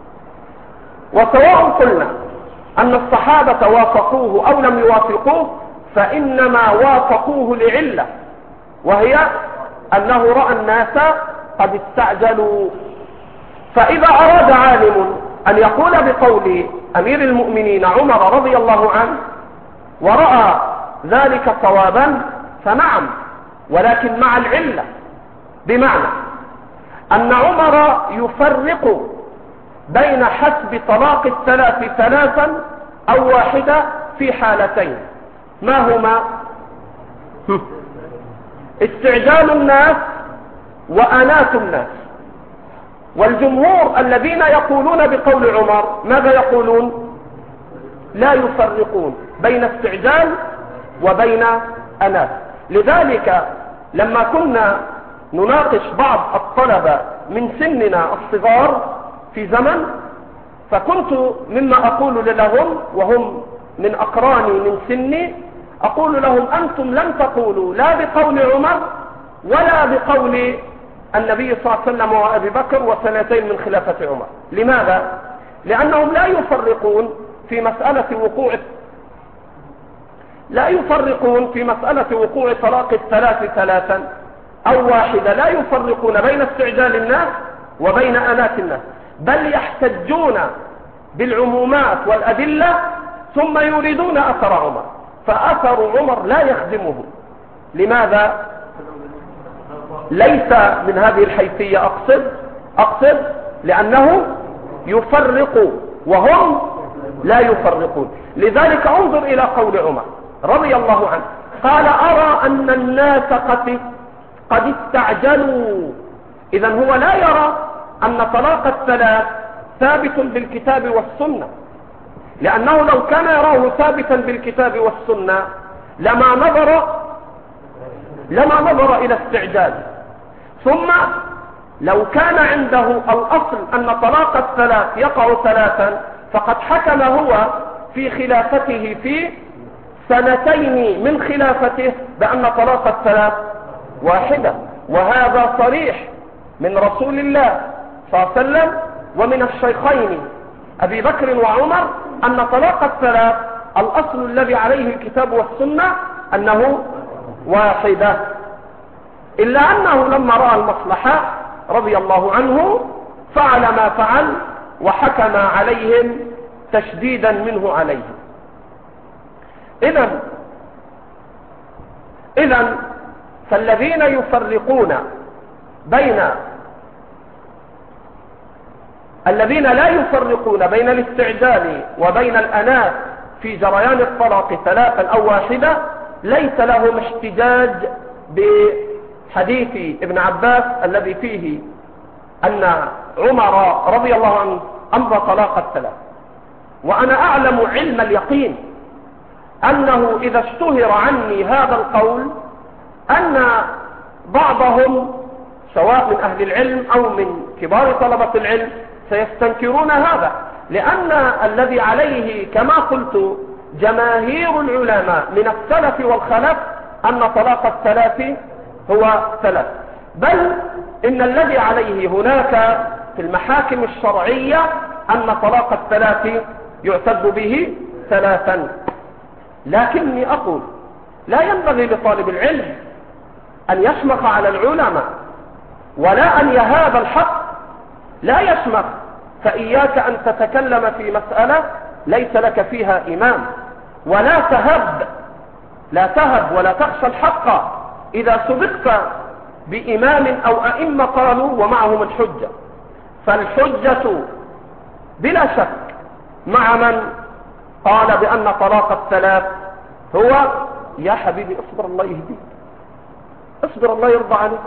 A: وسواء قلنا أن الصحابة وافقوه أو لم يوافقوه فإنما وافقوه لعلة، وهي أنه رأى الناس قد استعجلوا. فإذا أراد عالم أن يقول بقول أمير المؤمنين عمر رضي الله عنه ورأى ذلك صوابا فنعم، ولكن مع العلة، بمعنى أن عمر يفرق بين حسب طلاق الثلاث ثلاثا أو واحدة في حالتين. ما هما؟ استعجال الناس وأنات الناس. والجمهور الذين يقولون بقول عمر ماذا يقولون؟ لا يفرقون بين استعجال وبين أنات. لذلك لما كنا نناقش بعض الطلبة من سننا الصغار في زمن، فكنت مما أقول لهم وهم من أقراني من سني، أقول لهم أنتم لم تقولوا لا بقول عمر ولا بقول النبي صلى الله عليه وسلم وأبي بكر وسنتين من خلافة عمر. لماذا؟ لأنهم لا يفرقون في مسألة وقوع لا يفرقون في مسألة وقوع طلاق الثلاث ثلاثا أو واحدة، لا يفرقون بين استعجال الناس وبين أنات الناس، بل يحتجون بالعمومات والأدلة ثم يريدون أثر عمر، فأثر عمر لا يخدمه. لماذا؟ ليس من هذه الحيثية أقصد أقصد لأنه يفرق وهم لا يفرقون. لذلك انظر إلى قول عمر رضي الله عنه، قال أرى أن الناس قد قد استعجلوا. إذن هو لا يرى أن طلاق الثلاث ثابت بالكتاب والسنة، لأنه لو كان يراه ثابتا بالكتاب والسنة لما نظر لما نظر إلى استعجال. ثم لو كان عنده الأصل أن طلاق الثلاث يقع ثلاثا فقد حكم هو في خلافته في سنتين من خلافته بأن طلاق الثلاث واحدة، وهذا صريح من رسول الله صلى الله عليه وسلم ومن الشيخين أبي بكر وعمر أن طلاق الثلاث الأصل الذي عليه الكتاب والسنة أنه واحدة، إلا أنه لما رأى المصلحة رضي الله عنه فعل ما فعل وحكم عليهم تشديدا منه عليهم. إذن إذن فالذين يفرقون بين الذين لا يفرقون بين الاستعجال وبين الأنات في جريان الطلاق ثلاثا أو واحدة ليس لهم احتجاج بحديث ابن عباس الذي فيه أن عمر رضي الله عنه أمضى طلاق الثلاث. وأنا أعلم علم اليقين أنه إذا اشتهر عني هذا القول أن بعضهم سواء من أهل العلم أو من كبار طلبة العلم سيستنكرون هذا، لأن الذي عليه كما قلت جماهير العلماء من السلف والخلف أن طلاق الثلاث هو ثلاث، بل إن الذي عليه هناك في المحاكم الشرعية أن طلاق الثلاث يعتد به ثلاثا. لكني أقول لا ينبغي لطالب العلم أن يشمخ على العلماء ولا أن يهاب الحق، لا يشمخ، فإياك أن تتكلم في مسألة ليس لك فيها إمام، ولا تهب لا تهب ولا تخشى الحق إذا سبقت بإمام أو أئمة قالوا ومعهم الحجة. فالحجة بلا شك مع من قال بأن طلاق الثلاث هو يا حبيبي اصبر الله يهديك، اصبر الله يرضى عنك.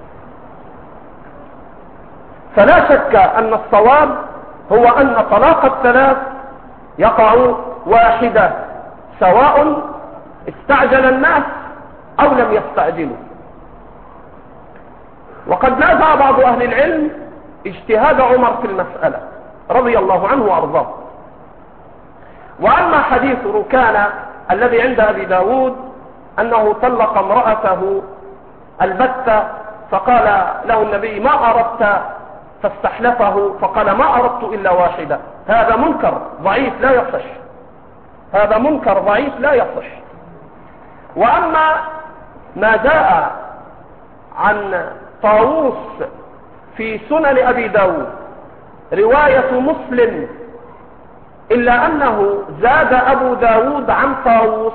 A: فلا شك أن الصواب هو أن طلاق الثلاث يقع واحدة، سواء استعجل الناس أو لم يستعجلوا. وقد نازع بعض أهل العلم اجتهاد عمر في المسألة رضي الله عنه وأرضاه. وأما حديث ركانة الذي عند أبي داود أنه طلق امرأته البتة فقال له النبي ما أردت فاستحلفه فقال ما أردت إلا واحدة، هذا منكر ضعيف لا يصح، هذا منكر ضعيف لا يصح. وأما ما جاء عن طاووس في سنن أبي داود رواية مسلم إلا أنه زاد أبو داود عن طاووس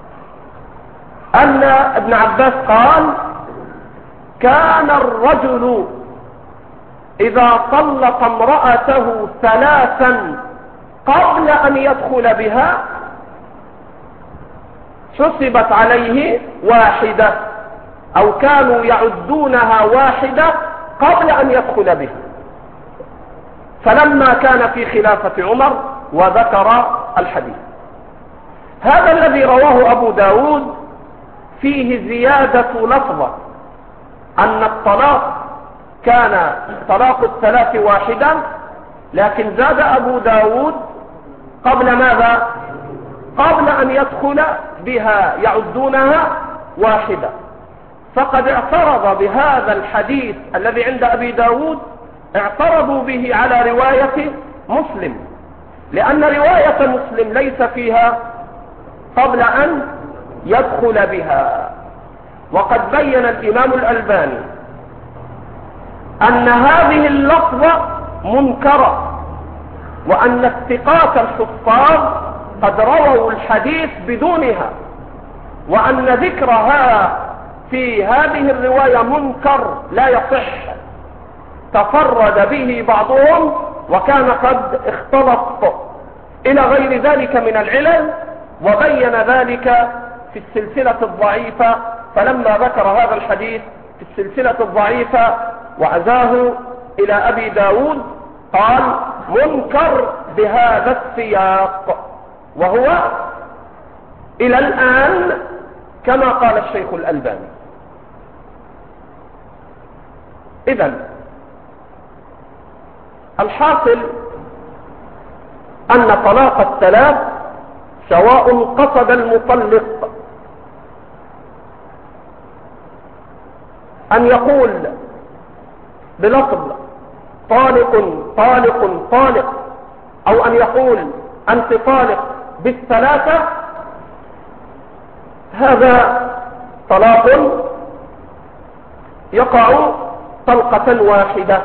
A: أن ابن عباس قال كان الرجل إذا طلق امرأته ثلاثا قبل أن يدخل بها حسبت عليه واحدة، أو كانوا يعدونها واحدة قبل أن يدخل بها. فلما كان في خلافة عمر وذكر الحديث هذا الذي رواه أبو داود فيه زيادة لفظة أن الطلاق كان طلاق الثلاث واحدا، لكن زاد أبو داود قبل ماذا؟ قبل أن يدخل بها يعدونها واحدة. فقد اعترض بهذا الحديث الذي عند أبي داود، اعترضوا به على رواية مسلم، لأن رواية مسلم ليس فيها قبل أن يدخل بها. وقد بين الإمام الألباني أن هذه اللفظة منكرة، وأن الثقات الحفاظ قد رووا الحديث بدونها، وأن ذكرها في هذه الرواية منكر لا يصح، تفرد به بعضهم وكان قد اختلط إلى غير ذلك من العلل، وبين ذلك في السلسلة الضعيفة. فلما ذكر هذا الحديث في السلسلة الضعيفة وعزاه إلى أبي داود قال منكر بهذا السياق، وهو إلى الآن كما قال الشيخ الألباني. إذن الحاصل أن طلاق الثلاث سواء قصد المطلق أن يقول بلفظ طالق طالق طالق، أو أن يقول أنت طالق بالثلاثة، هذا طلاق يقع طلقة واحدة،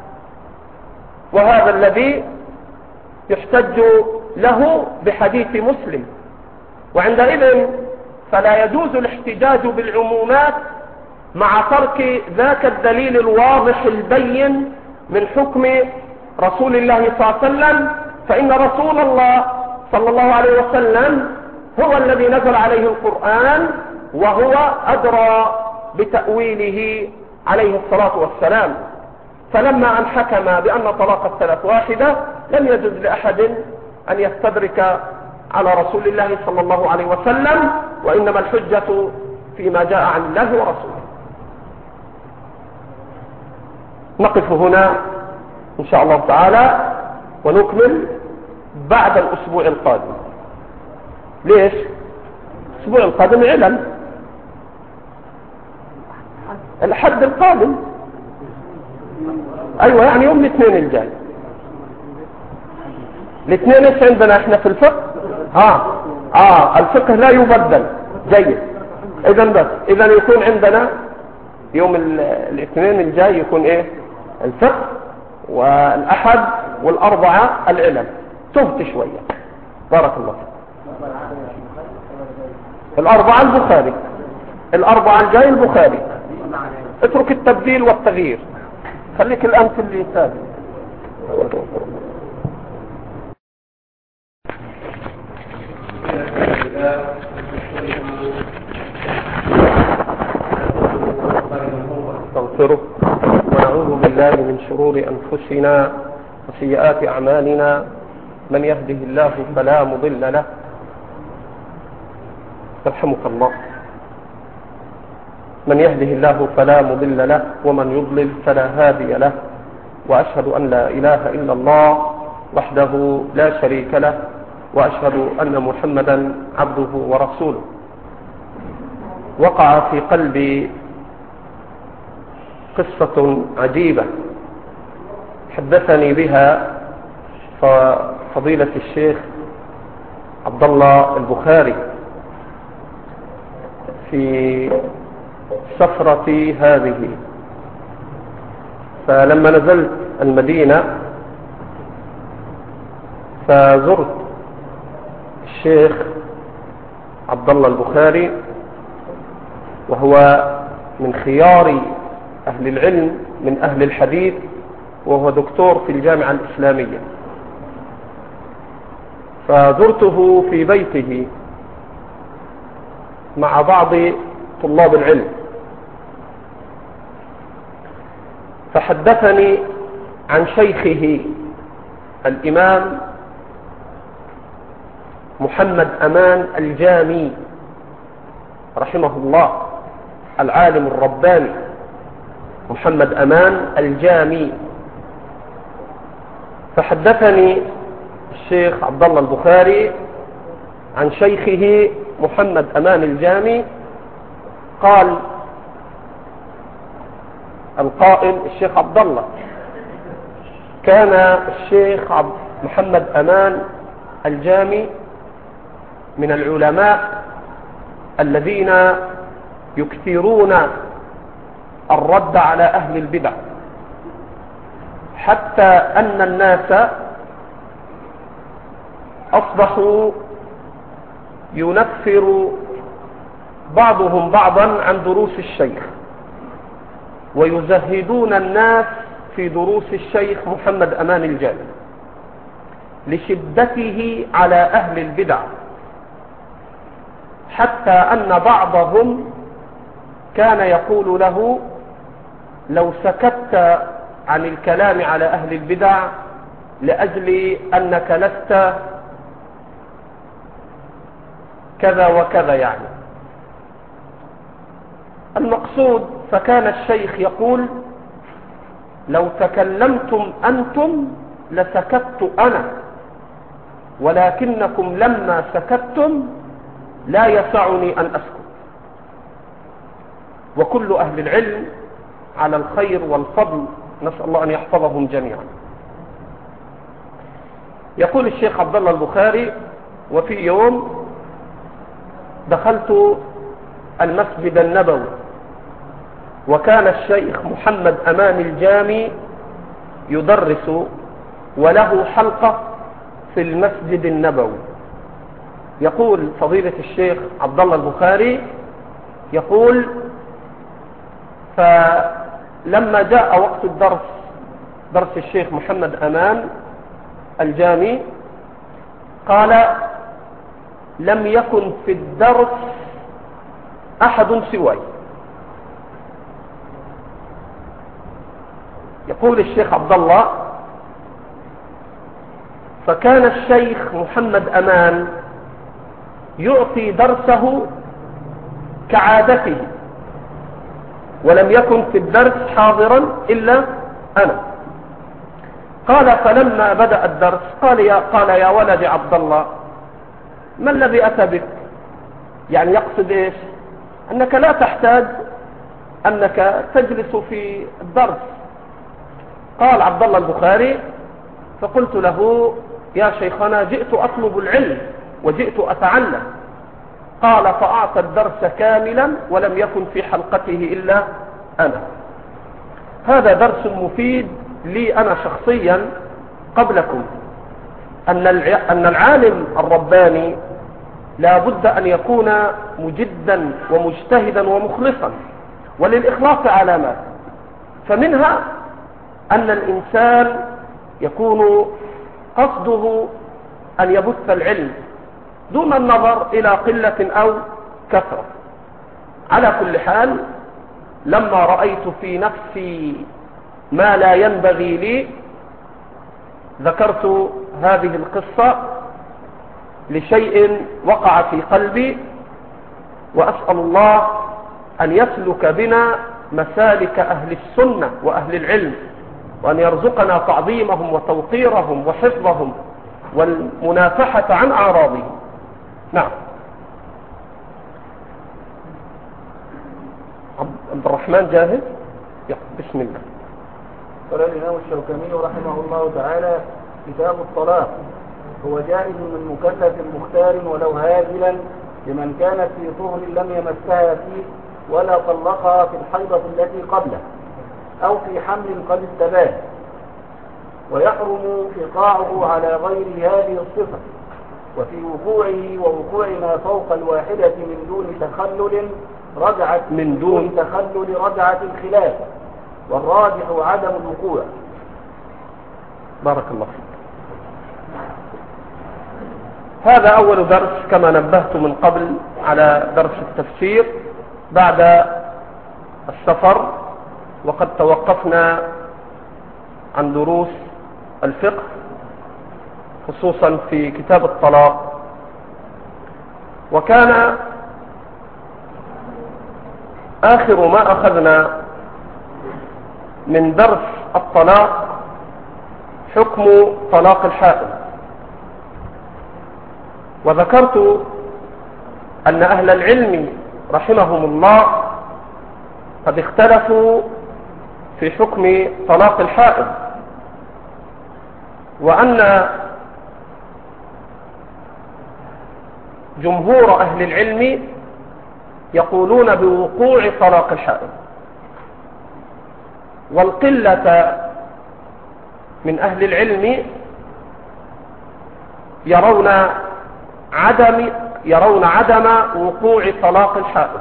A: وهذا الذي يحتج له بحديث مسلم. وعندئذ فلا يجوز الاحتجاج بالعمومات مع ترك ذاك الدليل الواضح البين من حكم رسول الله صلى الله عليه وسلم، فإن رسول الله صلى الله عليه وسلم هو الذي نزل عليه القرآن، وهو أدرى بتأويله عليه الصلاة والسلام. فلما أن حكم بأن طلاق الثلاث واحدة لم يجوز لأحد أن يستدرك على رسول الله صلى الله عليه وسلم، وإنما الحجة فيما جاء عن الله ورسوله. نقف هنا إن شاء الله تعالى ونكمل بعد الأسبوع القادم. ليش؟ الأسبوع القادم علم الحد القادم، أيوة يعني يوم الاثنين الجاي. الاثنين ايش عندنا احنا في الفقه؟ اه اه الفقه لا يبدل. جيد. اذا بس اذا يكون عندنا يوم الاثنين الجاي يكون ايه؟ الفقه، والاحد والاربعة العلم. تهت شوية. بارك الله فيك. الاربعة البخاري، الاربعة الجاي البخاري. اترك التبديل والتغيير، خليك الان في اللي يسابق. نستغفره ونعوذ بالله من شرور أنفسنا وسيئات أعمالنا. من يهده الله فلا مضل له يرحمك الله. من يهده الله فلا مضل له ومن يضلل فلا هادي له، وأشهد أن لا إله إلا الله وحده لا شريك له، وأشهد أن محمدا عبده ورسوله. وقع في قلبي قصة عجيبة حدثني بها فضيلة الشيخ عبد الله البخاري في سفرتي هذه. فلما نزلت المدينة فزرت الشيخ عبد الله البخاري، وهو من خيار أهل العلم من أهل الحديث، وهو دكتور في الجامعة الإسلامية. فزرته في بيته مع بعض طلاب العلم، فحدثني عن شيخه الإمام محمد أمان الجامي رحمه الله، العالم الرباني محمد أمان الجامي. فحدثني الشيخ عبد الله البخاري عن شيخه محمد أمان الجامي، قال القائل الشيخ عبد الله: كان الشيخ عبد محمد أمان الجامي من العلماء الذين يكثرون الرد على أهل البدع، حتى أن الناس أصبحوا ينفر بعضهم بعضا عن دروس الشيخ، ويزهدون الناس في دروس الشيخ محمد أمان الجامي لشدته على أهل البدع، حتى أن بعضهم كان يقول له: لو سكت عن الكلام على أهل البدع لأجل أنك لست كذا وكذا. يعني المقصود، فكان الشيخ يقول: لو تكلمتم أنتم لسكت أنا، ولكنكم لما سكتتم لا يسعني أن أسكت. وكل أهل العلم على الخير والفضل، نسأل الله أن يحفظهم جميعا. يقول الشيخ عبد الله البخاري: وفي يوم دخلت المسجد النبوي، وكان الشيخ محمد أمان الجامي يدرس وله حلقة في المسجد النبوي. يقول فضيلة الشيخ عبد الله البخاري، يقول: فلما جاء وقت الدرس، درس الشيخ محمد أمان الجامي، قال: لم يكن في الدرس أحد سواي. يقول الشيخ عبد الله: فكان الشيخ محمد أمان يعطي درسه كعادته، ولم يكن في الدرس حاضرا إلا أنا. قال: فلما بدأ الدرس قال يا, قال يا ولد عبد الله، ما الذي أتى بك؟ يعني يقصد إيش؟ أنك لا تحتاج أنك تجلس في الدرس. قال عبد الله البخاري: فقلت له: يا شيخنا، جئت أطلب العلم وجئت أتعلم. قال: فأعطى الدرس كاملا ولم يكن في حلقته إلا أنا. هذا درس مفيد لي أنا شخصيا قبلكم، أن أن العالم الرباني لا بد أن يكون مجدا ومجتهدا ومخلصا، وللإخلاص علامات. فمنها أن الإنسان يكون قصده أن يبث العلم دون النظر إلى قلة أو كثرة. على كل حال، لما رأيت في نفسي ما لا ينبغي لي ذكرت هذه القصة لشيء وقع في قلبي، وأسأل الله أن يسلك بنا مسالك أهل السنة وأهل العلم، وأن يرزقنا تعظيمهم وتوقيرهم وحفظهم والمنافحة عن أعراضهم. نعم. عبد الرحمن جاهز؟ بسم الله.
B: قال الإمام الشوكاني رحمه الله تعالى: كتاب الطلاق هو جائز من مكلف مختار ولو هازلا لمن كانت في طهر لم يمسها فيه ولا طلقها في الحيضة التي قبله أو في حمل قد استبان، ويحرم إيقاعه على غير هذه الصفة، وفي وقوعه ووقوع ما فوق الواحدة من دون تخلل رجعت
A: من دون
B: تخلل رجعت الخلاف، والراجح عدم الوقوع.
A: بارك الله فيك. هذا أول درس كما نبهت من قبل على درس التفسير بعد السفر، وقد توقفنا عن دروس الفقه خصوصا في كتاب الطلاق. وكان آخر ما أخذنا من درس الطلاق حكم طلاق الحائض، وذكرت أن أهل العلم رحمهم الله قد اختلفوا في حكم طلاق الحائض، وأن جمهور أهل العلم يقولون بوقوع طلاق الحائض، والقلة من أهل العلم يرون عدم يرون عدم وقوع طلاق الحائض.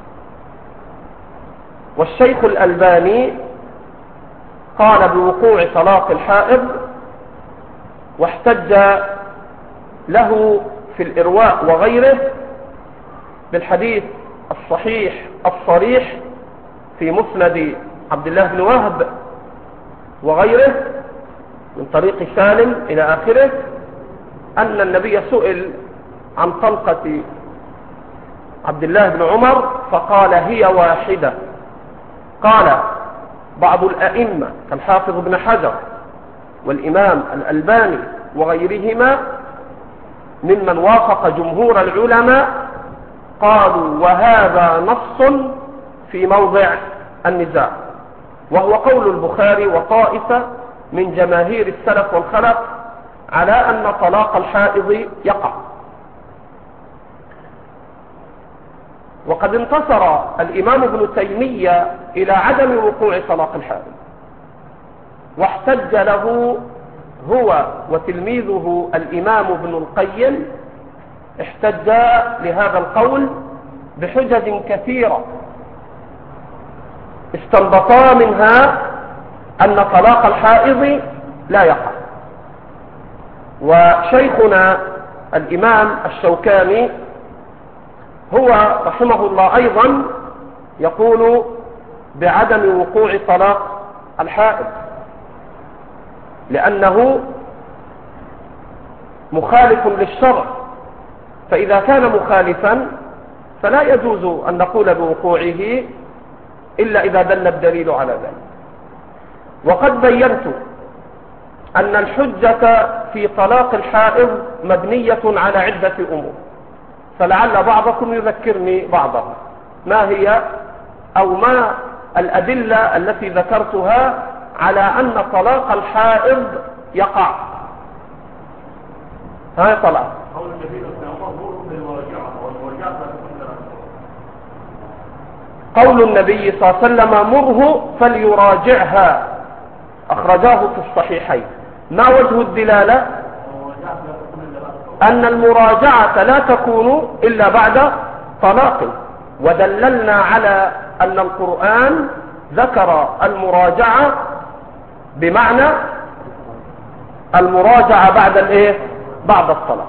A: والشيخ الألباني قال بوقوع طلاق الحائض، واحتج له في الإرواء وغيره بالحديث الصحيح الصريح في مسند عبد الله بن وهب وغيره من طريق سالم إلى آخره، أن النبي سئل عن طلقة عبد الله بن عمر فقال: هي واحدة. قال بعض الأئمة كالحافظ بن حجر والإمام الألباني وغيرهما ممن وافق جمهور العلماء، قالوا: وهذا نص في موضع النزاع، وهو قول البخاري وطائفة من جماهير السلف والخلف على أن طلاق الحائض يقع. وقد انتصر الإمام ابن تيمية إلى عدم وقوع طلاق الحائض، واحتج له هو وتلميذه الإمام ابن القيم، احتج لهذا القول بحجج كثيرة استنبطا منها أن طلاق الحائض لا يقع. وشيخنا الإمام الشوكاني هو رحمه الله أيضا يقول بعدم وقوع طلاق الحائض، لأنه مخالف للشرع، فإذا كان مخالفا فلا يجوز أن نقول بوقوعه إلا إذا دل الدليل على ذلك. وقد بينت أن الحجة في طلاق الحائض مبنية على عدة أمور، فلعل بعضكم يذكرني بعضها. ما هي أو ما الأدلة التي ذكرتها على أن طلاق الحائض يقع؟ ها طلاق قول النبي صلى الله عليه وسلم: مره فليراجعها، أخرجاه في الصحيحين. ما وجه الدلالة؟ أن المراجعة لا تكون إلا بعد طلاق، ودللنا على أن القرآن ذكر المراجعة بمعنى المراجعة بعد الإيه؟ بعد الطلاق.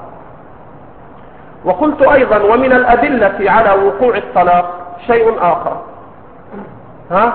A: وقلت أيضا ومن الأدلة على وقوع الطلاق شيء آخر، ها؟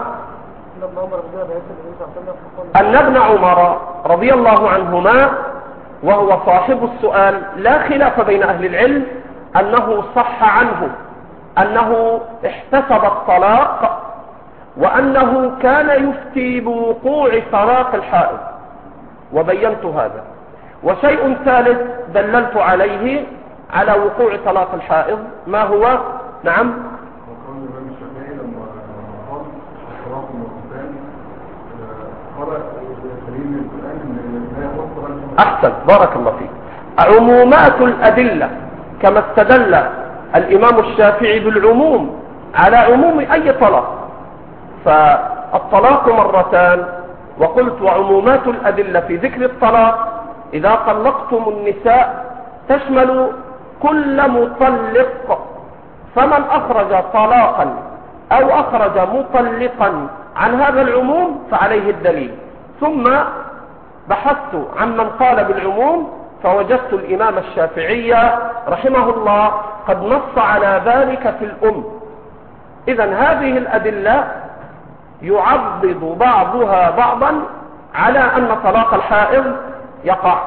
A: أن ابن عمر رضي الله عنهما وهو صاحب السؤال لا خلاف بين أهل العلم أنه صح عنه أنه احتسب الطلاق وأنه كان يفتي بوقوع طلاق الحائض، وبينت هذا. وشيء ثالث دللت عليه على وقوع طلاق الحائض، ما هو؟ نعم. أحسن، بارك الله فيك. عمومات الأدلة كما استدل الإمام الشافعي بالعموم على عموم أي طلاق، فالطلاق مرتان، وقلت وعمومات الأدلة في ذكر الطلاق إذا طلقتم النساء تشمل كل مطلق، فمن أخرج طلاقا أو أخرج مطلقا عن هذا العموم فعليه الدليل. ثم بحثت عن من قال بالعموم فوجدت الإمام الشافعي رحمه الله قد نص على ذلك في الأم. إذن هذه الأدلة يعضد بعضها بعضا على أن طلاق الحائض يقع.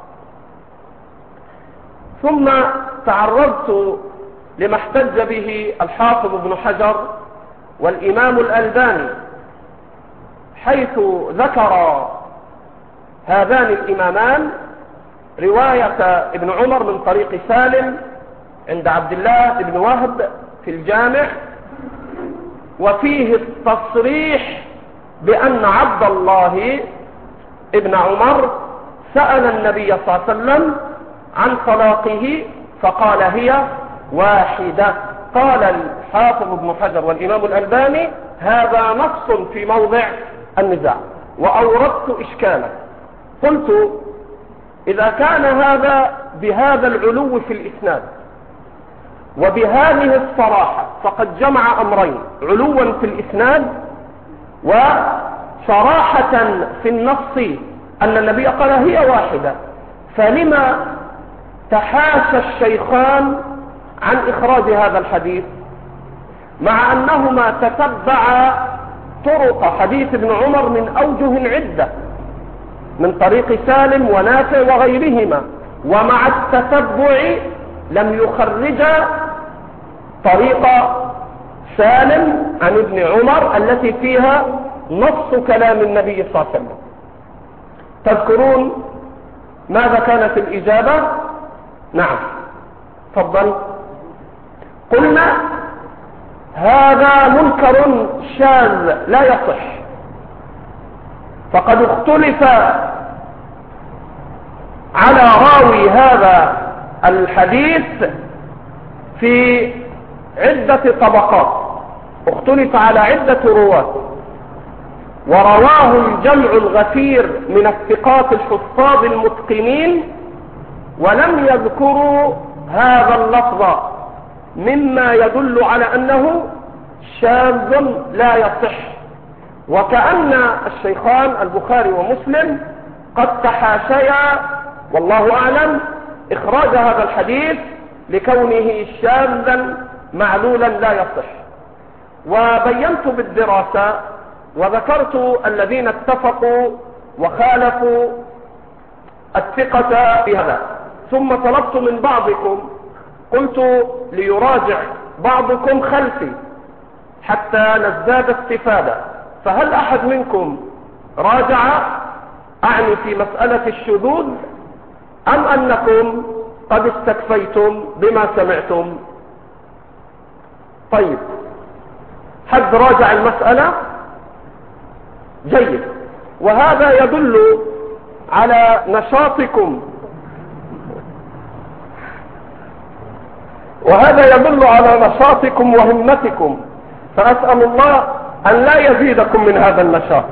A: ثم تعرضت لما احتج به الحافظ ابن حجر والإمام الألباني، حيث ذكر هذان الإمامان رواية ابن عمر من طريق سالم عند عبد الله بن وهب في الجامع، وفيه التصريح بأن عبد الله ابن عمر سأل النبي صلى الله عليه وسلم عن طلاقه فقال هي واحدة. قال الحافظ ابن حجر والإمام الألباني هذا نص في موضع النزاع، وأوردت إشكالا. قلت إذا كان هذا بهذا العلو في الإسناد وبهذه الصراحة فقد جمع أمرين: علوا في الإسناد وصراحة في النص أن النبي قال هي واحدة، فلما تحاشى الشيخان عن إخراج هذا الحديث مع أنهما تتبعا طرق حديث ابن عمر من أوجه عدة من طريق سالم ونافع وغيرهما، ومع التتبع لم يخرجا طريق سالم عن ابن عمر التي فيها نص كلام النبي صلى الله عليه وسلم؟ تذكرون ماذا كانت الإجابة؟ نعم، تفضل. قلنا هذا منكر شاذ لا يصح، فقد اختلف على راوي هذا الحديث في عدة طبقات، اختلف على عدة رواة، ورواه الجمع الغفير من الثقات الحفاظ المتقنين ولم يذكروا هذا اللفظ، مما يدل على أنه شاذ لا يصح، وكأن الشيخان البخاري ومسلم قد تحاشيا والله أعلم إخراج هذا الحديث لكونه شاذا معلولا لا يصح. وبينت بالدراسة وذكرت الذين اتفقوا وخالفوا الثقة بهذا، ثم طلبت من بعضكم، قلت ليراجع بعضكم خلفي حتى نزداد استفادة، فهل أحد منكم راجع أعني في مسألة الشذوذ أم أنكم قد استكفيتم بما سمعتم؟ طيب، حد راجع المسألة؟ جيد، وهذا يدل على نشاطكم وهذا يدل على نشاطكم وهمتكم، فأسأل الله أن لا يزيدكم من هذا النشاط.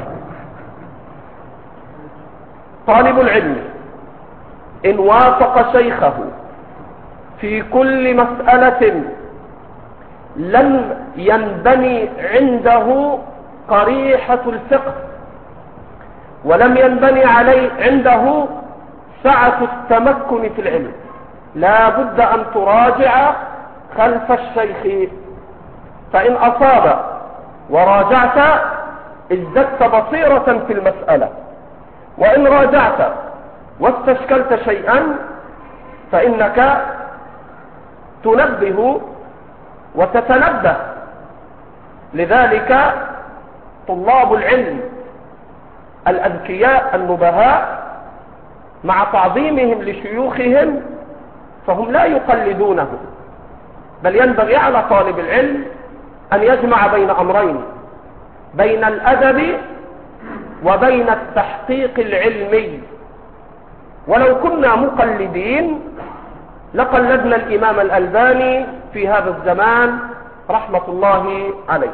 A: طالب العلم إن وافق شيخه في كل مسألة لم ينبني عنده قريحة الفقه ولم ينبني عليه عنده سعة التمكن في العلم، لا بد أن تراجع خلف الشيخ، فإن أصاب وراجعت ازددت بصيرة في المسألة، وإن راجعت واستشكلت شيئا فإنك تنبه وتتنبه. لذلك طلاب العلم الأذكياء النبهاء مع تعظيمهم لشيوخهم فهم لا يقلدونه، بل ينبغي على طالب العلم أن يجمع بين أمرين، بين الأدب وبين التحقيق العلمي. ولو كنا مقلدين لقلدنا الإمام الألباني في هذا الزمان رحمة الله عليه.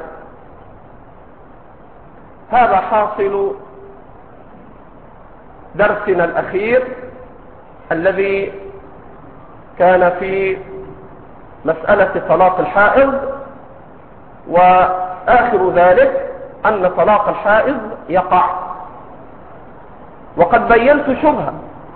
A: هذا حاصل درسنا الأخير الذي كان في مسألة طلاق الحائض، وآخر ذلك أن طلاق الحائض يقع. وقد بينت شبهة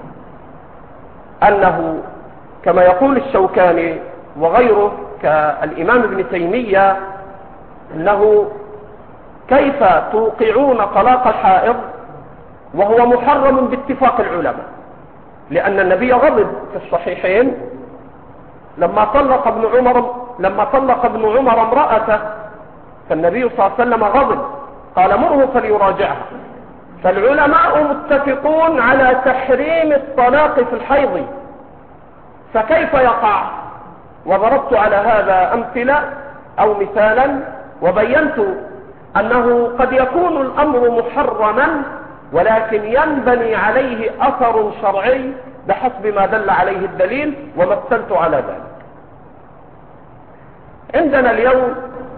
A: أنه كما يقول الشوكاني وغيره كالإمام ابن تيمية أنه كيف توقعون طلاق الحائض وهو محرم باتفاق العلماء، لأن النبي غضب في الصحيحين لما طلق ابن عمر لما طلق ابن عمر امرأته، فالنبي صلى الله عليه وسلم غضب قال مره فليراجعها. فالعلماء متفقون على تحريم الطلاق في الحيض، فكيف يقع؟ وضربت على هذا أمثلة أو مثالا، وبينت أنه قد يكون الأمر محرما ولكن ينبني عليه أثر شرعي بحسب ما دل عليه الدليل، ومثلت على ذلك. عندنا اليوم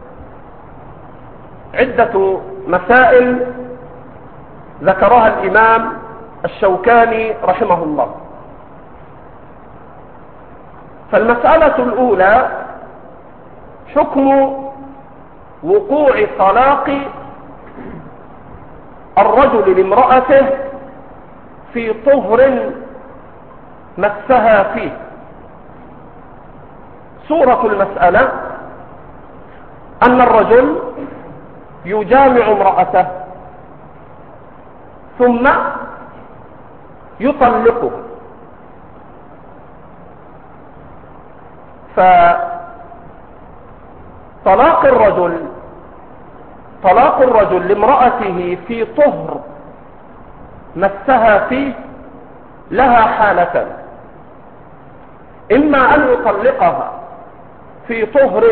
A: عدة مسائل ذكرها الإمام الشوكاني رحمه الله. فالمسألة الأولى حكم وقوع طلاق الرجل لامرأته في طهر مسها فيه. صورة المسألة أن الرجل يجامع امرأته ثم يطلقه، فطلاق الرجل طلاق الرجل لامرأته في طهر مسها فيه لها حالتان: إما أن يطلقها في طهر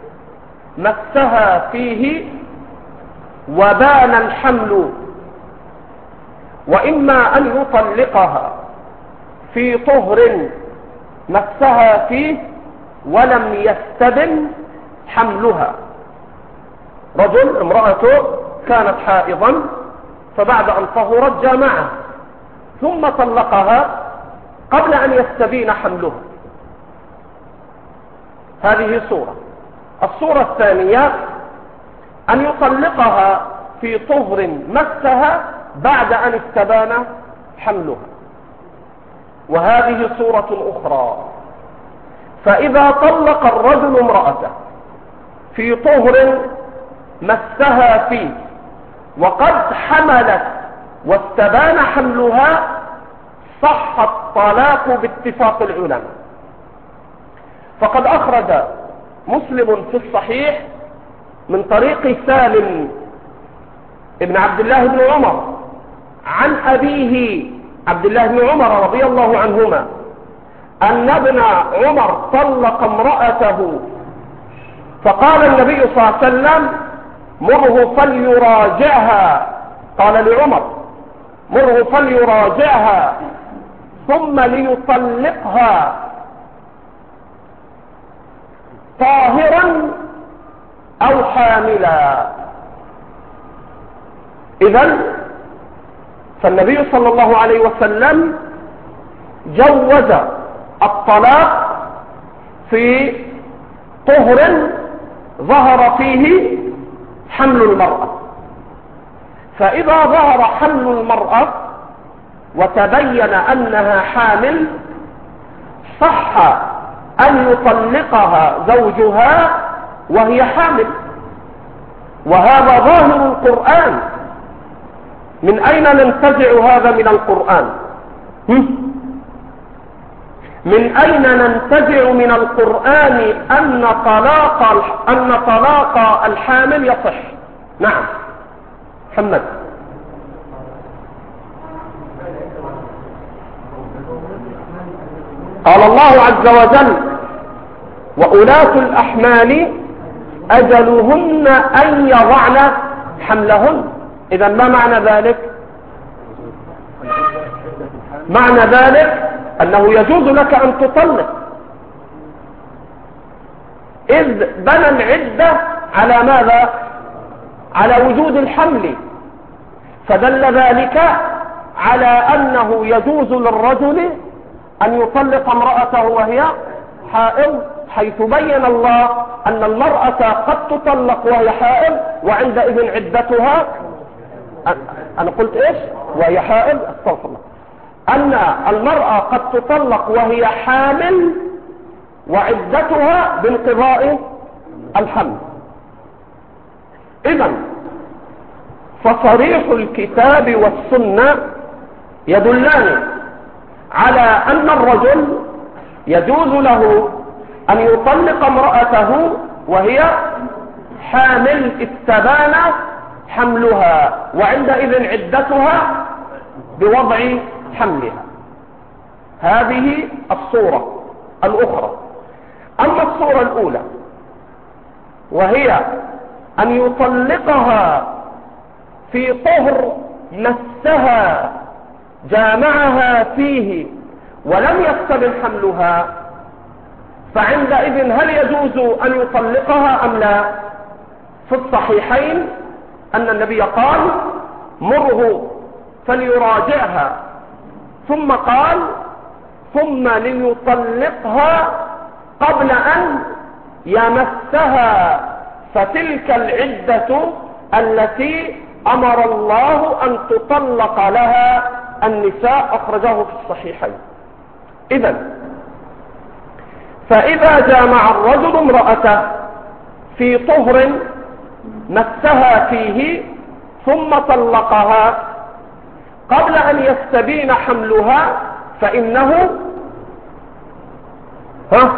A: مسها فيه وبان الحمل، وإما أن يطلقها في طهر مسها فيه ولم يستبن حملها. رجل امرأته كانت حائضا فبعد أن طهرت جامعها ثم طلقها قبل أن يستبين حملها. هذه صورة. الصورة الثانية أن يطلقها في طهر مسها بعد أن استبان حملها، وهذه صورة أخرى. فإذا طلق الرجل امرأته في طهر مسها فيه وقد حملت واستبان حملها صح الطلاق باتفاق العلماء. فقد أخرج مسلم في الصحيح من طريق سالم ابن عبد الله بن عمر عن أبيه عبد الله بن عمر رضي الله عنهما أن ابن عمر طلق امرأته، فقال النبي صلى الله عليه وسلم: مره فليراجعها. قال لعمر: مره فليراجعها ثم ليطلقها طاهرا أو حاملا. إذن فالنبي صلى الله عليه وسلم جوز الطلاق في طهر ظهر فيه حمل المرأة. فإذا ظهر حمل المرأة وتبين أنها حامل صح أن يطلقها زوجها وهي حامل، وهذا ظاهر القرآن. من أين ننتزع هذا من القرآن؟ من أين ننتزع من القرآن أن طلاق أن طلاق الحامل يصح؟ نعم محمد. قال الله عز وجل: وأولاة الأحمال أجلهن أن يضعن حملهن. إذا ما معنى ذلك؟ معنى ذلك أنه يجوز لك أن تطلق، إذ بنى العدة على ماذا؟ على وجود الحمل، فدل ذلك على أنه يجوز للرجل أن يطلق امرأته وهي حائض، حيث بين الله أن المرأة قد تطلق وهي حائض، وعندئذ عدتها، أنا قلت إيش؟ وهي حائض، استغفر الله، أن المرأة قد تطلق وهي حامل وعدتها بانقضاء الحمل. إذن فصريح الكتاب والسنة يدلان على أن الرجل يجوز له أن يطلق امرأته وهي حامل استبان حملها، وعندئذ عدتها بوضع حملها. هذه الصورة الأخرى. أما الصورة الأولى وهي أن يطلقها في طهر مسها جامعها فيه ولم يستبن حملها، فعندئذ هل يجوز أن يطلقها أم لا؟ في الصحيحين أن النبي قال: مره فليراجعها، ثم قال: ثم ليطلقها قبل أن يمسها، فتلك العدة التي أمر الله أن تطلق لها النساء، أخرجه في الصحيحين. إذن فإذا جامع الرجل امرأته في طهر مسها فيه ثم طلقها قبل أن يستبين حملها، فإنه ها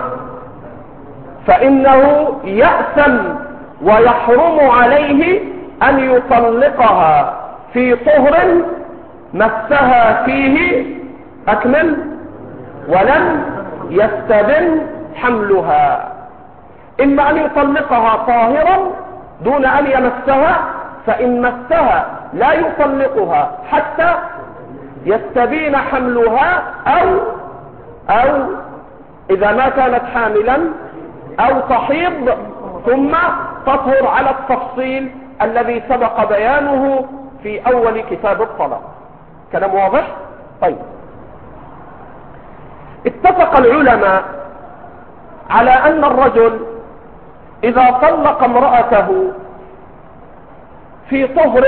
A: فإنه يأثم ويحرم عليه أن يطلقها في طهر مسها فيه أكمل ولم يستبن حملها. إما أن يطلقها طاهرا دون أن يمسها، فإن مسها لا يطلقها حتى يستبين حملها، أو أو إذا ما كانت حاملا أو تحيض ثم تطهر على التفصيل الذي سبق بيانه في أول كتاب الطلاق. كلام واضح؟ طيب، اتفق العلماء على أن الرجل إذا طلق امرأته في طهر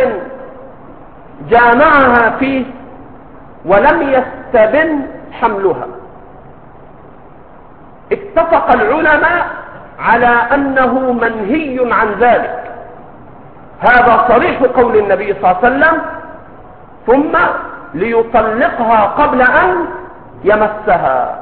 A: جامعها فيه ولم يستبن حملها، اتفق العلماء على أنه منهي عن ذلك. هذا صريح قول النبي صلى الله عليه وسلم: ثم ليطلقها قبل أن يمسها.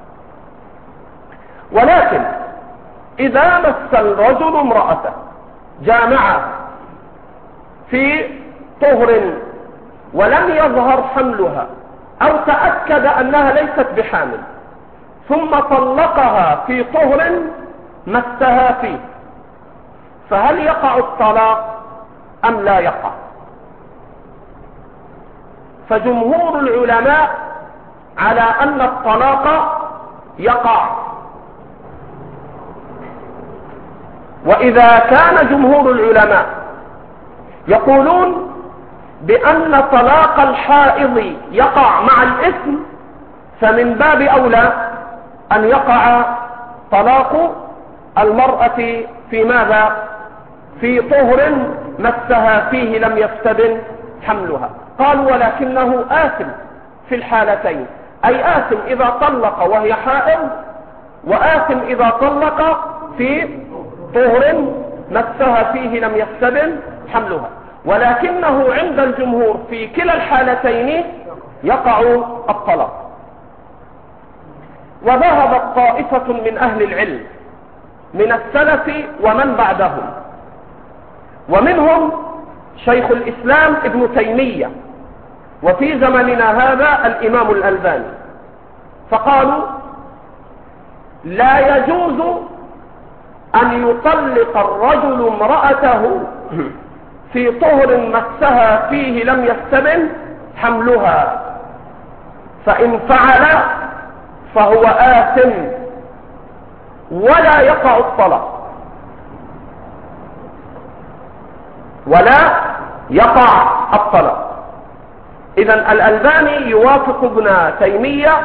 A: ولكن إذا مس الرجل امرأته جامعها في طهر ولم يظهر حملها، أو تأكد أنها ليست بحامل، ثم طلقها في طهر مسها فيه، فهل يقع الطلاق أم لا يقع؟ فجمهور العلماء على أن الطلاق يقع. وإذا كان جمهور العلماء يقولون بأن طلاق الحائض يقع مع الإثم، فمن باب أولى أن يقع طلاق المرأة في ماذا؟ في طهر مسها فيه لم يستبن حملها. قالوا: ولكنه آثم في الحالتين، أي آثم إذا طلق وهي حائض، وآثم إذا طلق في طهر مسها فيه لم يستبن حملها. ولكنه عند الجمهور في كلا الحالتين يقع الطلاق. وذهبت طائفة من أهل العلم من السلف ومن بعدهم، ومنهم شيخ الإسلام ابن تيمية، وفي زمننا هذا الإمام الألباني، فقالوا لا يجوز أن يطلق الرجل امرأته في طهر مسها فيه لم يستبن حملها، فإن فعل فهو آثم ولا يقع الطلاق ولا يقع الطلاق. إذن الألباني يوافق ابن تيمية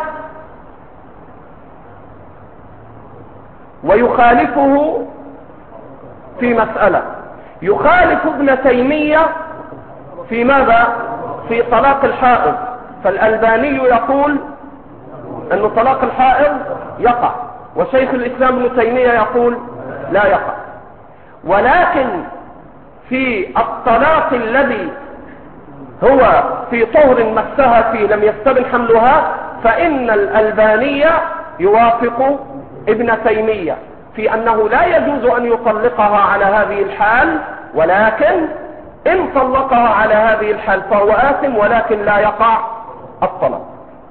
A: ويخالفه في مسألة، يخالف ابن تيمية في ماذا؟ في طلاق الحائض، فالألباني يقول أن طلاق الحائض يقع، وشيخ الإسلام ابن تيمية يقول لا يقع. ولكن في الطلاق الذي هو في طهر مسها فيه لم يستبن حملها، فإن الألباني يوافق ابن تيمية في أنه لا يجوز أن يطلقها على هذه الحال، ولكن إن طلقها على هذه الحال فهو آثم ولكن لا يقع الطلاق.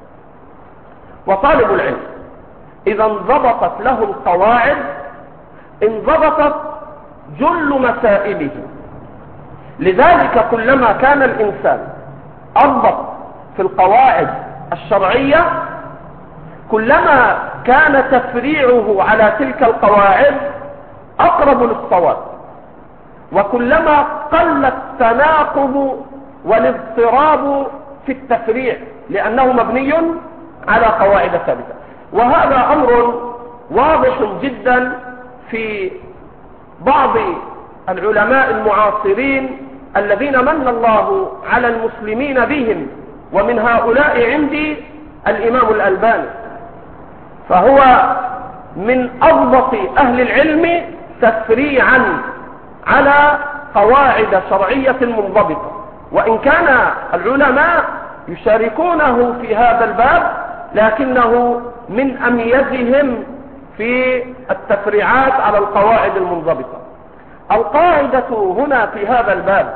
A: وطالب العلم إذا انضبطت له القواعد انضبطت جل مسائله، لذلك كلما كان الإنسان أضبط في القواعد الشرعية كلما كان تفريعه على تلك القواعد أقرب للصواب، وكلما قل التناقض والاضطراب في التفريع لأنه مبني على قواعد ثابتة. وهذا أمر واضح جدا في بعض العلماء المعاصرين الذين من الله على المسلمين بهم، ومن هؤلاء عندي الإمام الألباني، فهو من أضبط أهل العلم تفريعا على قواعد شرعية منضبطة، وإن كان العلماء يشاركونه في هذا الباب لكنه من أميزهم في التفريعات على القواعد المنضبطة. القاعدة هنا في هذا الباب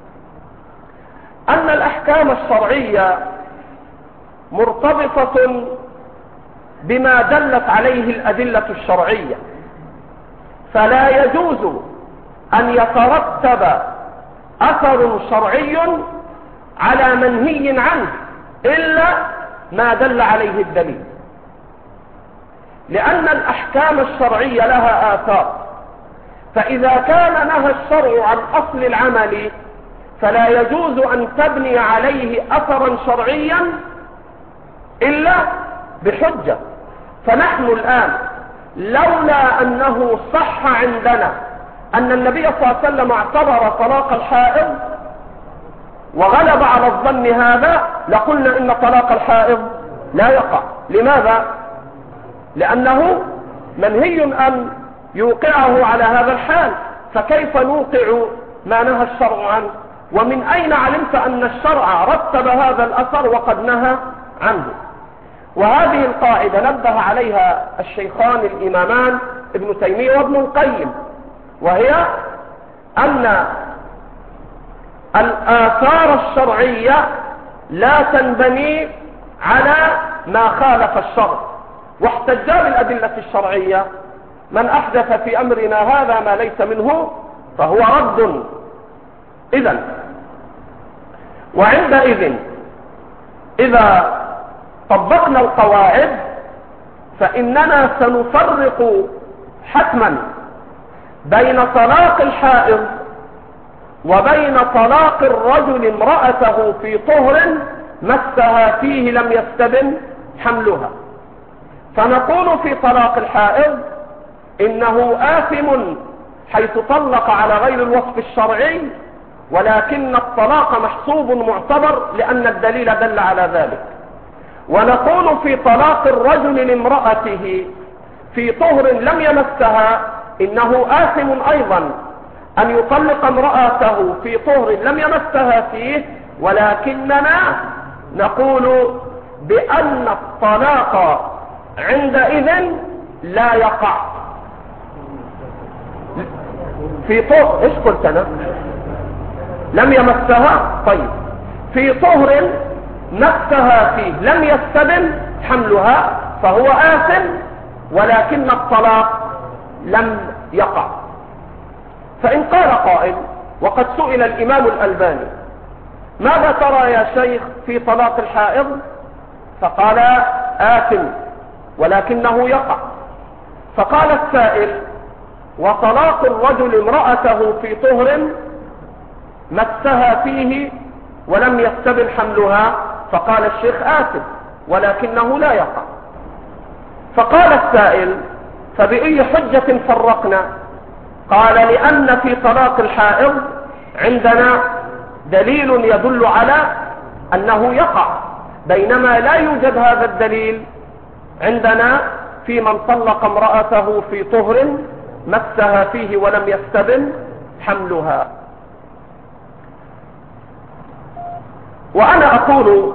A: أن الأحكام الشرعية مرتبطة بما دلت عليه الأدلة الشرعية، فلا يجوز أن يترتب أثر شرعي على منهي عنه إلا ما دل عليه الدليل، لأن الأحكام الشرعية لها آثار، فإذا كان نهى الشرع عن أصل العمل فلا يجوز أن تبني عليه أثرا شرعيا إلا بحجة. فنحن الآن لولا أنه صح عندنا أن النبي صلى الله عليه وسلم اعتبر طلاق الحائض وغلب على الظن هذا لقلنا إن طلاق الحائض لا يقع. لماذا؟ لأنه منهي أن يوقعه على هذا الحال، فكيف نوقع ما نهى الشرع عنه؟ ومن أين علمت أن الشرع رتب هذا الأثر وقد نهى عنه؟ وهذه القاعدة نبه عليها الشيخان الإمامان ابن تيمية وابن القيم، وهي أن الآثار الشرعية لا تنبني على ما خالف الشرع، واحتج بالأدلة الشرعية من أحدث في أمرنا هذا ما ليس منه فهو رد. إذن وعندئذ إذا طبقنا القواعد فإننا سنفرق حتما بين طلاق الحائض وبين طلاق الرجل امرأته في طهر مسها فيه لم يستبن حملها. فنقول في طلاق الحائض إنه آثم حيث طلق على غير الوصف الشرعي، ولكن الطلاق محسوب معتبر لأن الدليل دل على ذلك. ونقول في طلاق الرجل لامرأته في طهر لم يمسها إنه آثم أيضا أن يطلق امرأته في طهر لم يمسها فيه، ولكننا نقول بأن الطلاق عندئذ لا يقع. في طهر، ايش قلت انا؟ لم يمسها. طيب، في طهر مسها فيه لم يستبن حملها فهو آثم، ولكن الطلاق لم يقع. فإن قال قائل وقد سئل الإمام الألباني ماذا ترى يا شيخ في طلاق الحائض؟ فقال آثم ولكنه يقع. فقال السائل وطلاق الرجل امرأته في طهر مسها فيه ولم يستبن حملها؟ فقال الشيخ آثم ولكنه لا يقع. فقال السائل فبأي حجة فرقنا؟ قال لأن في طلاق الحائض عندنا دليل يدل على أنه يقع، بينما لا يوجد هذا الدليل عندنا في من طلق امرأته في طهر مسها فيه ولم يستبن حملها. وأنا أقول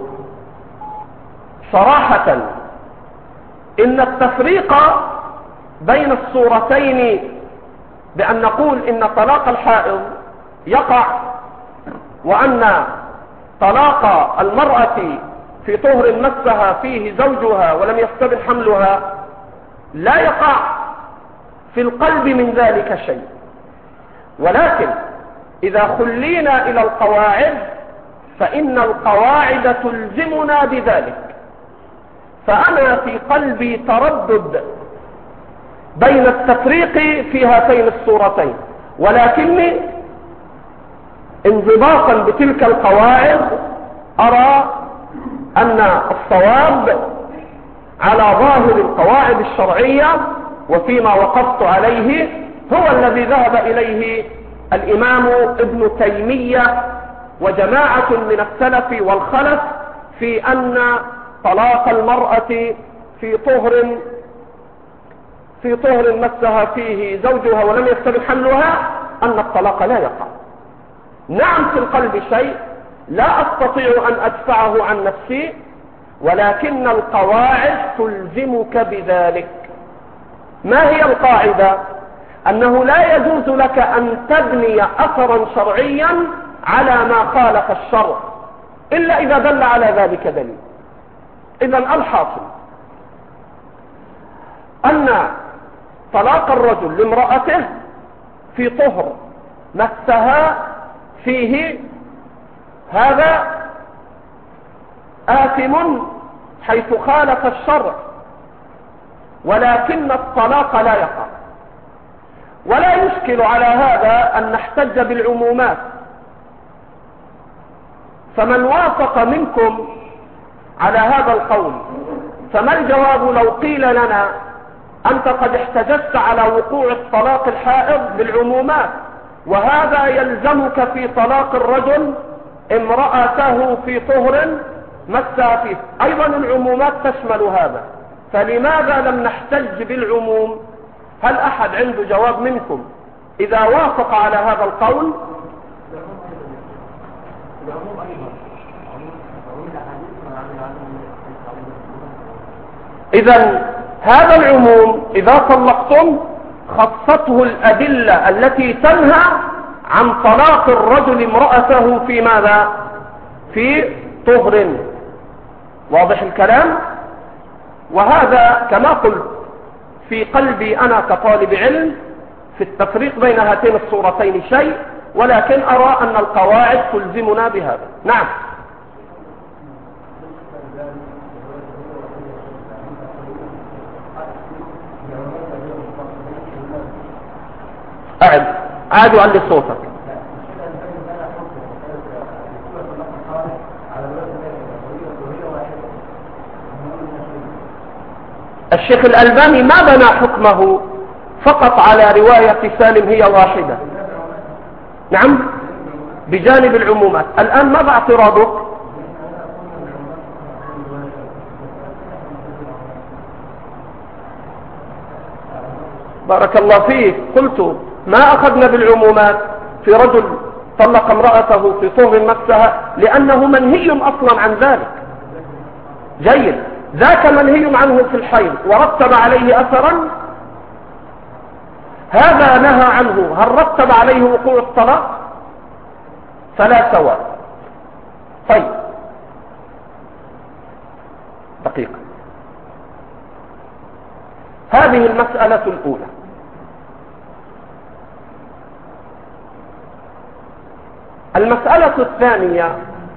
A: صراحة إن التفريق بين الصورتين بأن نقول إن طلاق الحائض يقع وأن طلاق المرأة في طهر مسها فيه زوجها ولم يستبن حملها لا يقع في القلب من ذلك شيء. ولكن إذا خلينا إلى القواعد فإن القواعد تلزمنا بذلك. فأنا في قلبي تردد بين التفريق في هاتين الصورتين، ولكني انضباطا بتلك القواعد أرى أن الصواب على ظاهر القواعد الشرعية وفيما وقفت عليه هو الذي ذهب إليه الإمام ابن تيمية وجماعة من السلف والخلف في أن طلاق المرأة في طهر في طهر مسها فيه زوجها ولم يستبن حملها أن الطلاق لا يقع. نعم في القلب شيء لا أستطيع أن أدفعه عن نفسي، ولكن القواعد تلزمك بذلك. ما هي القاعدة؟ أنه لا يجوز لك أن تبني أثرا شرعيا على ما خالف الشرع إلا إذا دل على ذلك دليل. إذن الحاصل أن طلاق الرجل لامرأته في طهر مسها فيه هذا آثم حيث خالف الشرع، ولكن الطلاق لا يقع. ولا يشكل على هذا أن نحتج بالعمومات. فمن وافق منكم على هذا القول فما الجواب لو قيل لنا أنت قد احتججت على وقوع الطلاق الحائض بالعمومات، وهذا يلزمك في طلاق الرجل امرأته في طهر مسها فيه؟ أيضا العمومات تشمل هذا، فلماذا لم نحتج بالعموم؟ هل أحد عنده جواب منكم إذا وافق على هذا القول؟ إذن هذا العموم إذا طلقتم خصته الأدلة التي تنهى عن طلاق الرجل امرأته في ماذا؟ في طهر. واضح الكلام؟ وهذا كما قلت في قلبي أنا كطالب علم في التفريق بين هاتين الصورتين شيء، ولكن أرى أن القواعد تلزمنا بهذا. نعم. أعد أعد وعلي صوتك. الشيخ الألباني ما بنى حكمه فقط على رواية سالم هي واحدة. نعم، بجانب العمومات. الآن ماذا اعتراضك؟ بارك الله فيك. قلت ما أخذنا بالعمومات في رجل طلق امرأته في طهر مسها لأنه منهي أصلا عن ذلك. جيد. ذاك منهي عنه في الحيض ورتب عليه أثرا، هذا نهى عنه، هل رتب عليه وقوع الطلاق؟ فلا سواء. طيب دقيقة، هذه المسألة الأولى. المسألة الثانية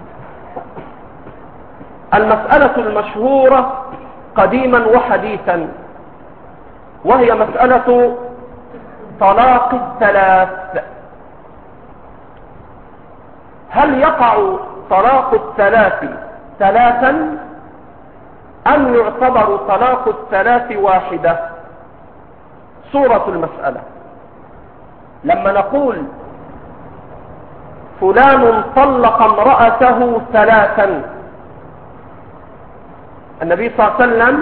A: المسألة المشهورة قديما وحديثا، وهي مسألة طلاق الثلاث. هل يقع طلاق الثلاث ثلاثا أم يعتبر طلاق الثلاث واحدة؟ صورة المسألة لما نقول فلان طلق امرأته ثلاثا، النبي صلى الله عليه وسلم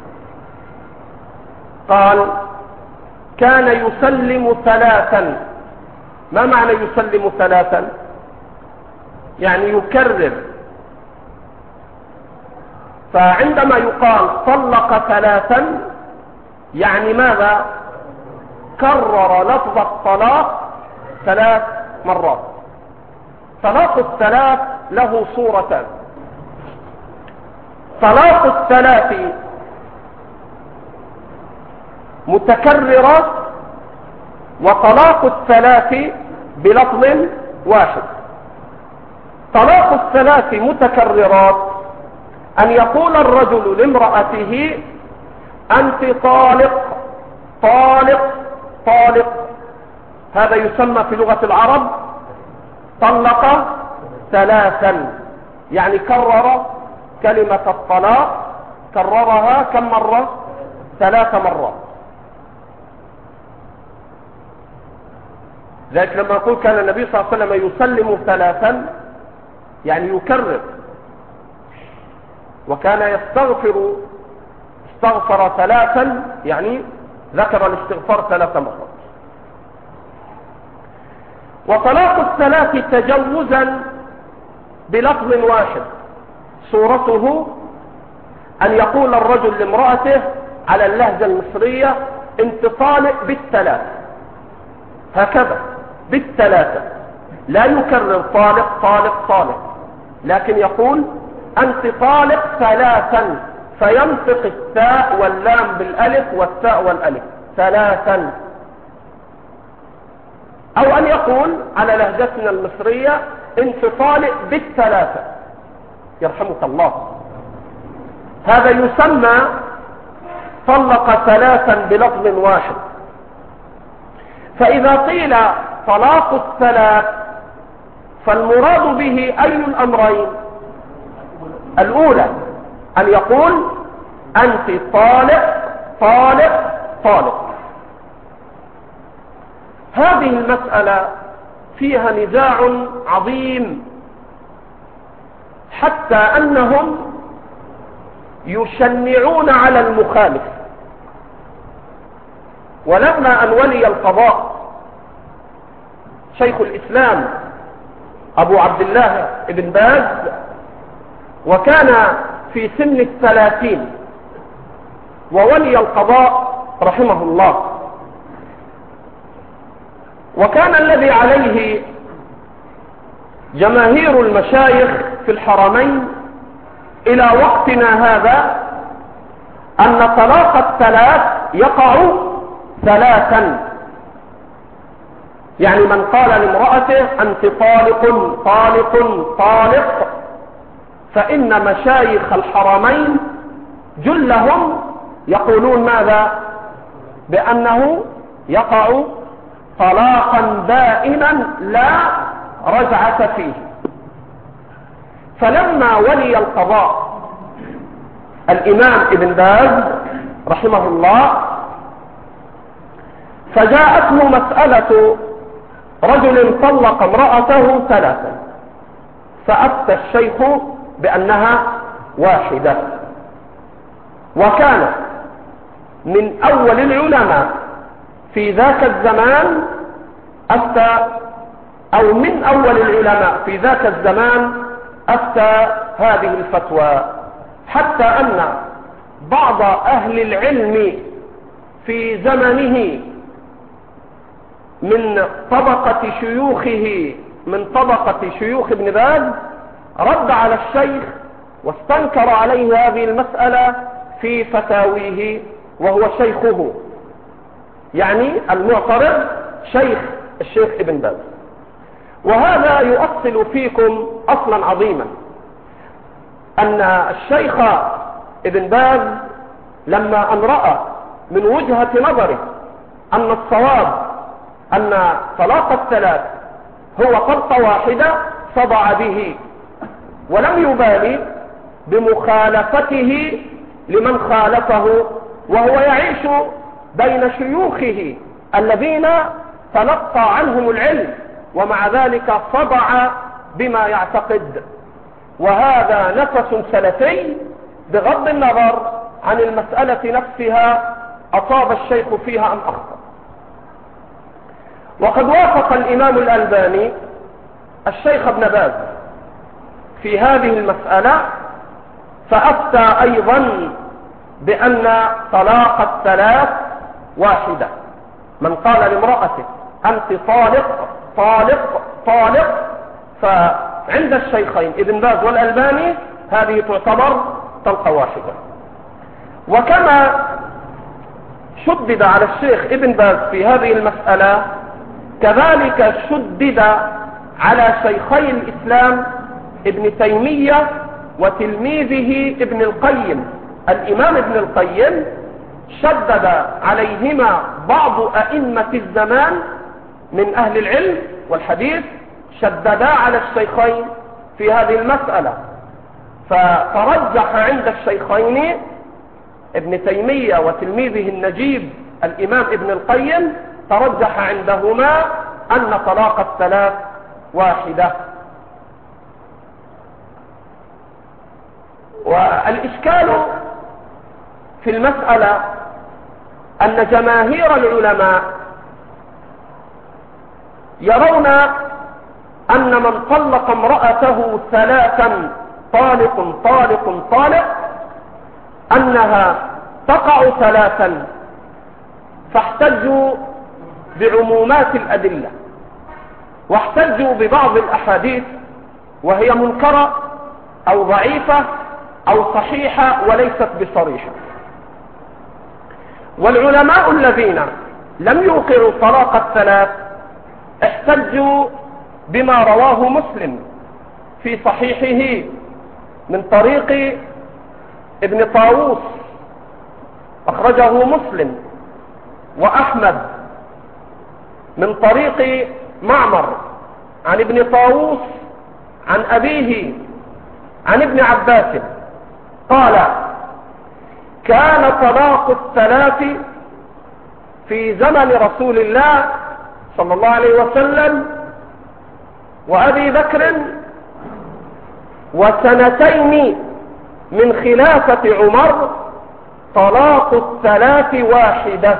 A: قال كان يسلم ثلاثا. ما معنى يسلم ثلاثا؟ يعني يكرر. فعندما يقال طلق ثلاثا يعني ماذا؟ كرر لفظ الطلاق ثلاث مرات. طلاق الثلاث له صورتان: طلاق الثلاث متكررة، وطلاق الثلاث بلفظ واحد. طلاق الثلاث متكررات أن يقول الرجل لامرأته أنت طالق طالق طالق، هذا يسمى في لغة العرب طلق ثلاثا، يعني كرر كلمة الطلاق، كررها كم مرة؟ ثلاث مرات. ذلك لما يقول كان النبي صلى الله عليه وسلم يسلم ثلاثا يعني يكرر، وكان يستغفر استغفر ثلاثا يعني ذكر الاستغفار ثلاث مرات. وطلاق الثلاث تجوزا بلفظ واحد، صورته أن يقول الرجل لامرأته على اللهجة المصرية انت طالق بالثلاث، هكذا بالثلاثة، لا يكرر طالق طالق طالق، لكن يقول أنت طالق ثلاثا، فينطق التاء واللام بالألف والتاء والألف ثلاثا. أو أن يقول على لهجتنا المصرية انت طالق بالثلاثة، يرحمك الله، هذا يسمى طلق ثلاثا بلفظ واحد. فإذا قيل طلاق الثلاث فالمراد به أي الأمرين؟ الأولى أن يقول أنت طالق طالق طالق. هذه المسألة فيها نزاع عظيم، حتى أنهم يشنعون على المخالف. ولما أن ولي القضاء شيخ الإسلام أبو عبد الله ابن باز، وكان في سن الثلاثين وولي القضاء رحمه الله، وكان الذي عليه جماهير المشايخ في الحرمين إلى وقتنا هذا أن طلاق الثلاث يقع ثلاثا، يعني من قال لامرأته أنت طالق طالق طالق، فإن مشايخ الحرمين جلهم يقولون ماذا؟ بأنه يقع طلاقا بائنا لا رجعة فيه. فلما ولي القضاء الإمام ابن باز رحمه الله، فجاءته مسألة رجل طلق امرأته ثلاثا، فأفتى الشيخ بأنها واحدة. وكان من أول العلماء في ذاك الزمان أفتى، أو من أول العلماء في ذاك الزمان أفتى هذه الفتوى، حتى أن بعض أهل العلم في زمنه من طبقة شيوخه من طبقة شيوخ ابن باز رد على الشيخ واستنكر عليه هذه المسألة في فتاويه، وهو شيخه، يعني المعترض شيخ الشيخ ابن باز. وهذا يؤصل فيكم أصلا عظيما، أن الشيخ ابن باز لما أن رأى من وجهة نظره أن الصواب أن طلاق الثلاث هو طلقة واحدة صدع به، ولم يبالي بمخالفته لمن خالفه، وهو يعيش بين شيوخه الذين تلقى عنهم العلم، ومع ذلك صدع بما يعتقد. وهذا نفس سلفي بغض النظر عن المسألة نفسها أصاب الشيخ فيها أم أخطأ. وقد وافق الإمام الألباني الشيخ ابن باز في هذه المسألة، فأفتى أيضا بأن طلاق الثلاث واحدة. من قال لامرأته أنت طالق طالق طالق، فعند الشيخين ابن باز والألباني هذه تعتبر طلقة واحدة. وكما شدد على الشيخ ابن باز في هذه المسألة، كذلك شدد على شيخي الإسلام ابن تيمية وتلميذه ابن القيم. الإمام ابن القيم شدد عليهما بعض أئمة الزمان من أهل العلم والحديث، شددا على الشيخين في هذه المسألة، فترجح عند الشيخين ابن تيمية وتلميذه النجيب الإمام ابن القيم، ترجح عندهما أن طلاق الثلاث واحدة. والإشكال في المسألة أن جماهير العلماء يرون أن من طلق امرأته ثلاثا طالق طالق طالق أنها تقع ثلاثا، فاحتجوا بعمومات الأدلة، واحتجوا ببعض الأحاديث وهي منكرة أو ضعيفة أو صحيحة وليست بصريحة. والعلماء الذين لم يوقعوا طلاق الثلاث احتجوا بما رواه مسلم في صحيحه من طريق ابن طاووس، أخرجه مسلم وأحمد من طريق معمر عن ابن طاووس عن أبيه عن ابن عباس قال: كان طلاق الثلاث في زمن رسول الله صلى الله عليه وسلم وأبي بكر وسنتين من خلافة عمر طلاق الثلاث واحدة.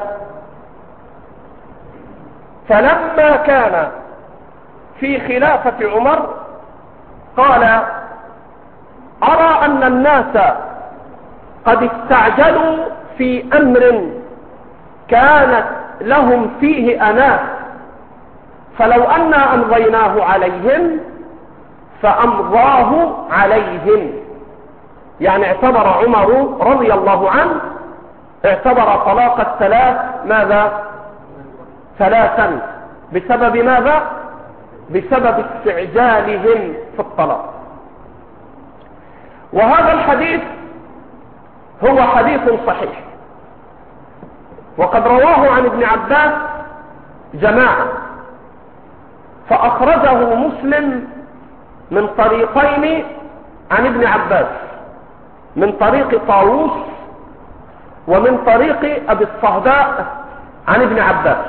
A: فلما كان في خلافة عمر قال: أرى أن الناس قد استعجلوا في أمر كانت لهم فيه أناة، فلو أنا أمضيناه عليهم فأمضاه عليهم. يعني اعتبر عمر رضي الله عنه اعتبر طلاق الثلاث ماذا؟ ثلاثا. بسبب ماذا؟ بسبب استعجالهم في الطلاق. وهذا الحديث هو حديث صحيح، وقد رواه عن ابن عباس جماعة، فأخرجه مسلم من طريقين عن ابن عباس، من طريق طاووس ومن طريق أبي الصهباء عن ابن عباس.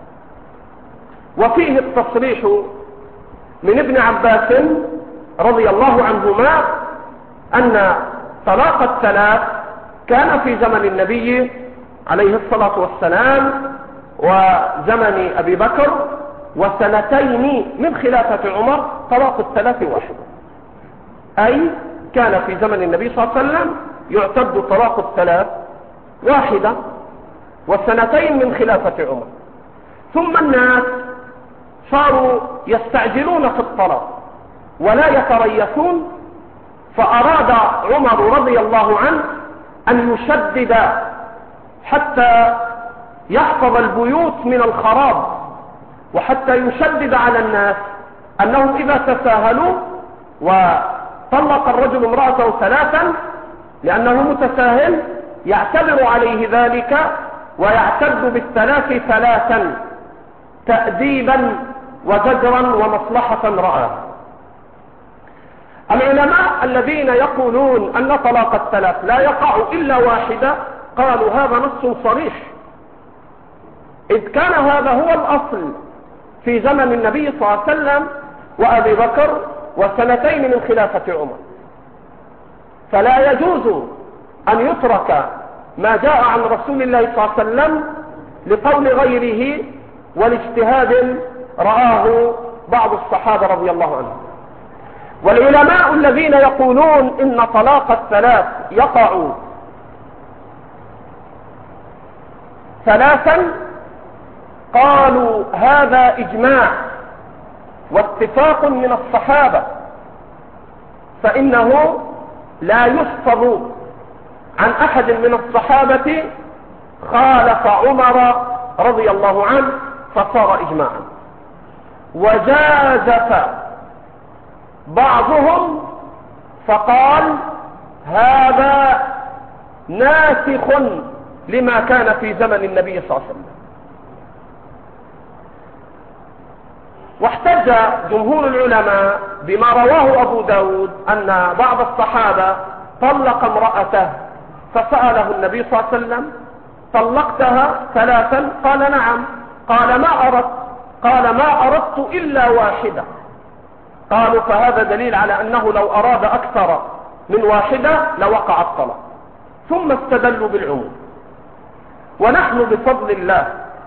A: وفيه التصريح من ابن عباس رضي الله عنهما أن طلاق الثلاث كان في زمن النبي عليه الصلاة والسلام وزمن أبي بكر وسنتين من خلافة عمر طلاق الثلاث واحد، أي كان في زمن النبي صلى الله عليه وسلم يعتد طلاق الثلاث واحدة وسنتين من خلافة عمر. ثم الناس صاروا يستعجلون في الطلاق ولا يتريثون، فأراد عمر رضي الله عنه أن يشدد حتى يحفظ البيوت من الخراب، وحتى يشدد على الناس أنهم إذا تساهلوا وطلق الرجل امرأته ثلاثا لأنه متساهل يعتبر عليه ذلك ويعتد بالثلاث ثلاثا تأديبا وزجرا ومصلحة رآها. العلماء الذين يقولون أن طلاق الثلاث لا يقع إلا واحدة قالوا هذا نص صريح، إذ كان هذا هو الأصل في زمن النبي صلى الله عليه وسلم وأبي بكر وسنتين من خلافة عمر، فلا يجوز أن يترك ما جاء عن رسول الله صلى الله عليه وسلم لقول غيره والاجتهاد رآه بعض الصحابة رضي الله عنهم. والعلماء الذين يقولون إن طلاق الثلاث يقع ثلاثا قالوا هذا إجماع واتفاق من الصحابة، فإنه لا يحفظ عن أحد من الصحابة خالف عمر رضي الله عنه فصار إجماعا. وجازف بعضهم فقال هذا ناسخ لما كان في زمن النبي صلى الله عليه وسلم. واحتج جمهور العلماء بما رواه أبو داود أن بعض الصحابة طلق امرأته فسأله النبي صلى الله عليه وسلم طلقتها ثلاثا؟ قال نعم. قال ما أردت؟ قال ما أردت إلا واحدة. قالوا فهذا دليل على أنه لو أراد أكثر من واحدة لوقع الطلاق. ثم استدلوا بالعموم. ونحن بفضل الله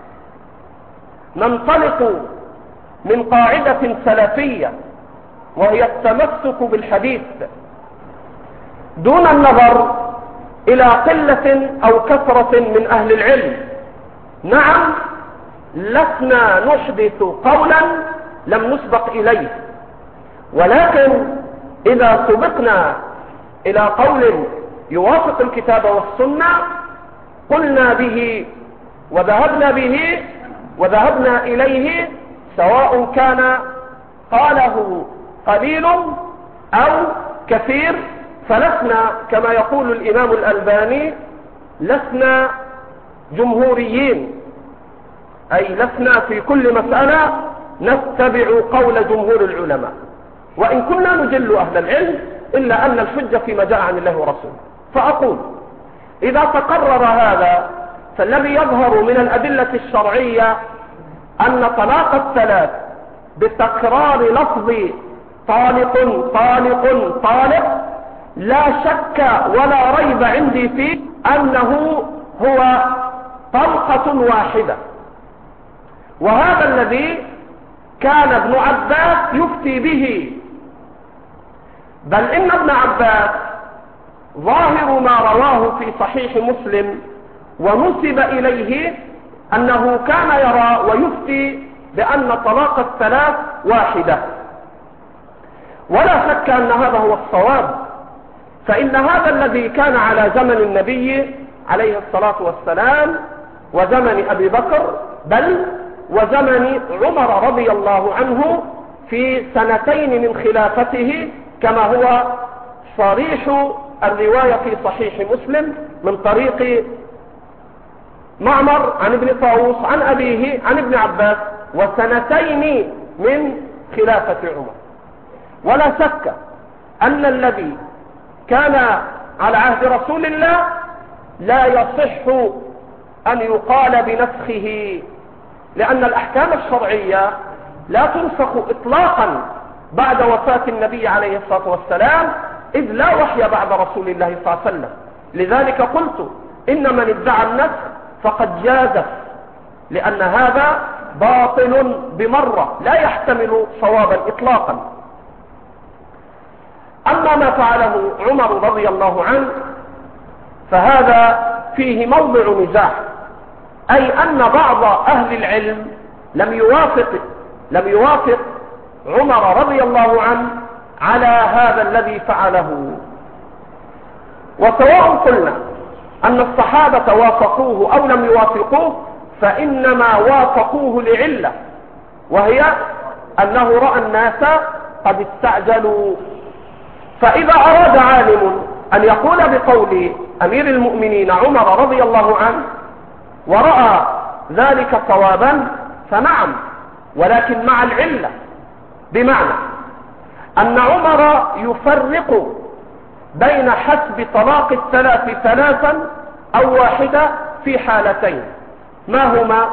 A: ننطلق من قاعدة سلفية وهي التمسك بالحديث دون النظر إلى قلة أو كثرة من أهل العلم. نعم لسنا نحدث قولا لم نسبق إليه، ولكن إذا سبقنا إلى قول يوافق الكتاب والسنة قلنا به وذهبنا به وذهبنا إليه، سواء كان قاله قليل أو كثير، فلسنا كما يقول الإمام الألباني لسنا جمهوريين، أي لسنا في كل مسألة نتبع قول جمهور العلماء، وإن كنا نجل أهل العلم إلا أن الحجة فيما جاء عن الله ورسوله. فأقول إذا تقرر هذا فالذي يظهر من الأدلة الشرعية أن طلاق الثلاث بتكرار لفظ طالق طالق طالق لا شك ولا ريب عندي فيه أنه هو طلقة واحدة، وهذا الذي كان ابن عباس يفتي به. بل إن ابن عباس ظاهر ما رواه في صحيح مسلم ونسب إليه أنه كان يرى ويفتي بأن طلاق الثلاث واحدة، ولا شك أن هذا هو الصواب، فإن هذا الذي كان على زمن النبي عليه الصلاة والسلام وزمن أبي بكر بل وزمن عمر رضي الله عنه في سنتين من خلافته، كما هو صريح الرواية في صحيح مسلم من طريق معمر عن ابن طاووس عن أبيه عن ابن عباس، وسنتين من خلافة عمر. ولا شك أن الذي كان على عهد رسول الله لا يصح أن يقال بنسخه، لأن الأحكام الشرعية لا تنسخ إطلاقا بعد وفاة النبي عليه الصلاة والسلام، إذ لا وحي بعد رسول الله صلى الله عليه وسلم. لذلك قلت إن من ادعى النسخ فقد جازف، لأن هذا باطل بمرة لا يحتمل صوابا إطلاقا. أما ما فعله عمر رضي الله عنه فهذا فيه موضع نزاع، أي أن بعض أهل العلم لم يوافق لم يوافق عمر رضي الله عنه على هذا الذي فعله. وسواء قلنا أن الصحابة وافقوه أو لم يوافقوه، فإنما وافقوه لعلة، وهي أنه رأى الناس قد استعجلوا. فإذا أراد عالم أن يقول بقول أمير المؤمنين عمر رضي الله عنه ورأى ذلك صوابا فنعم، ولكن مع العلة، بمعنى أن عمر يفرق بين حسب طلاق الثلاث ثلاثا أو واحدة في حالتين، ما هما؟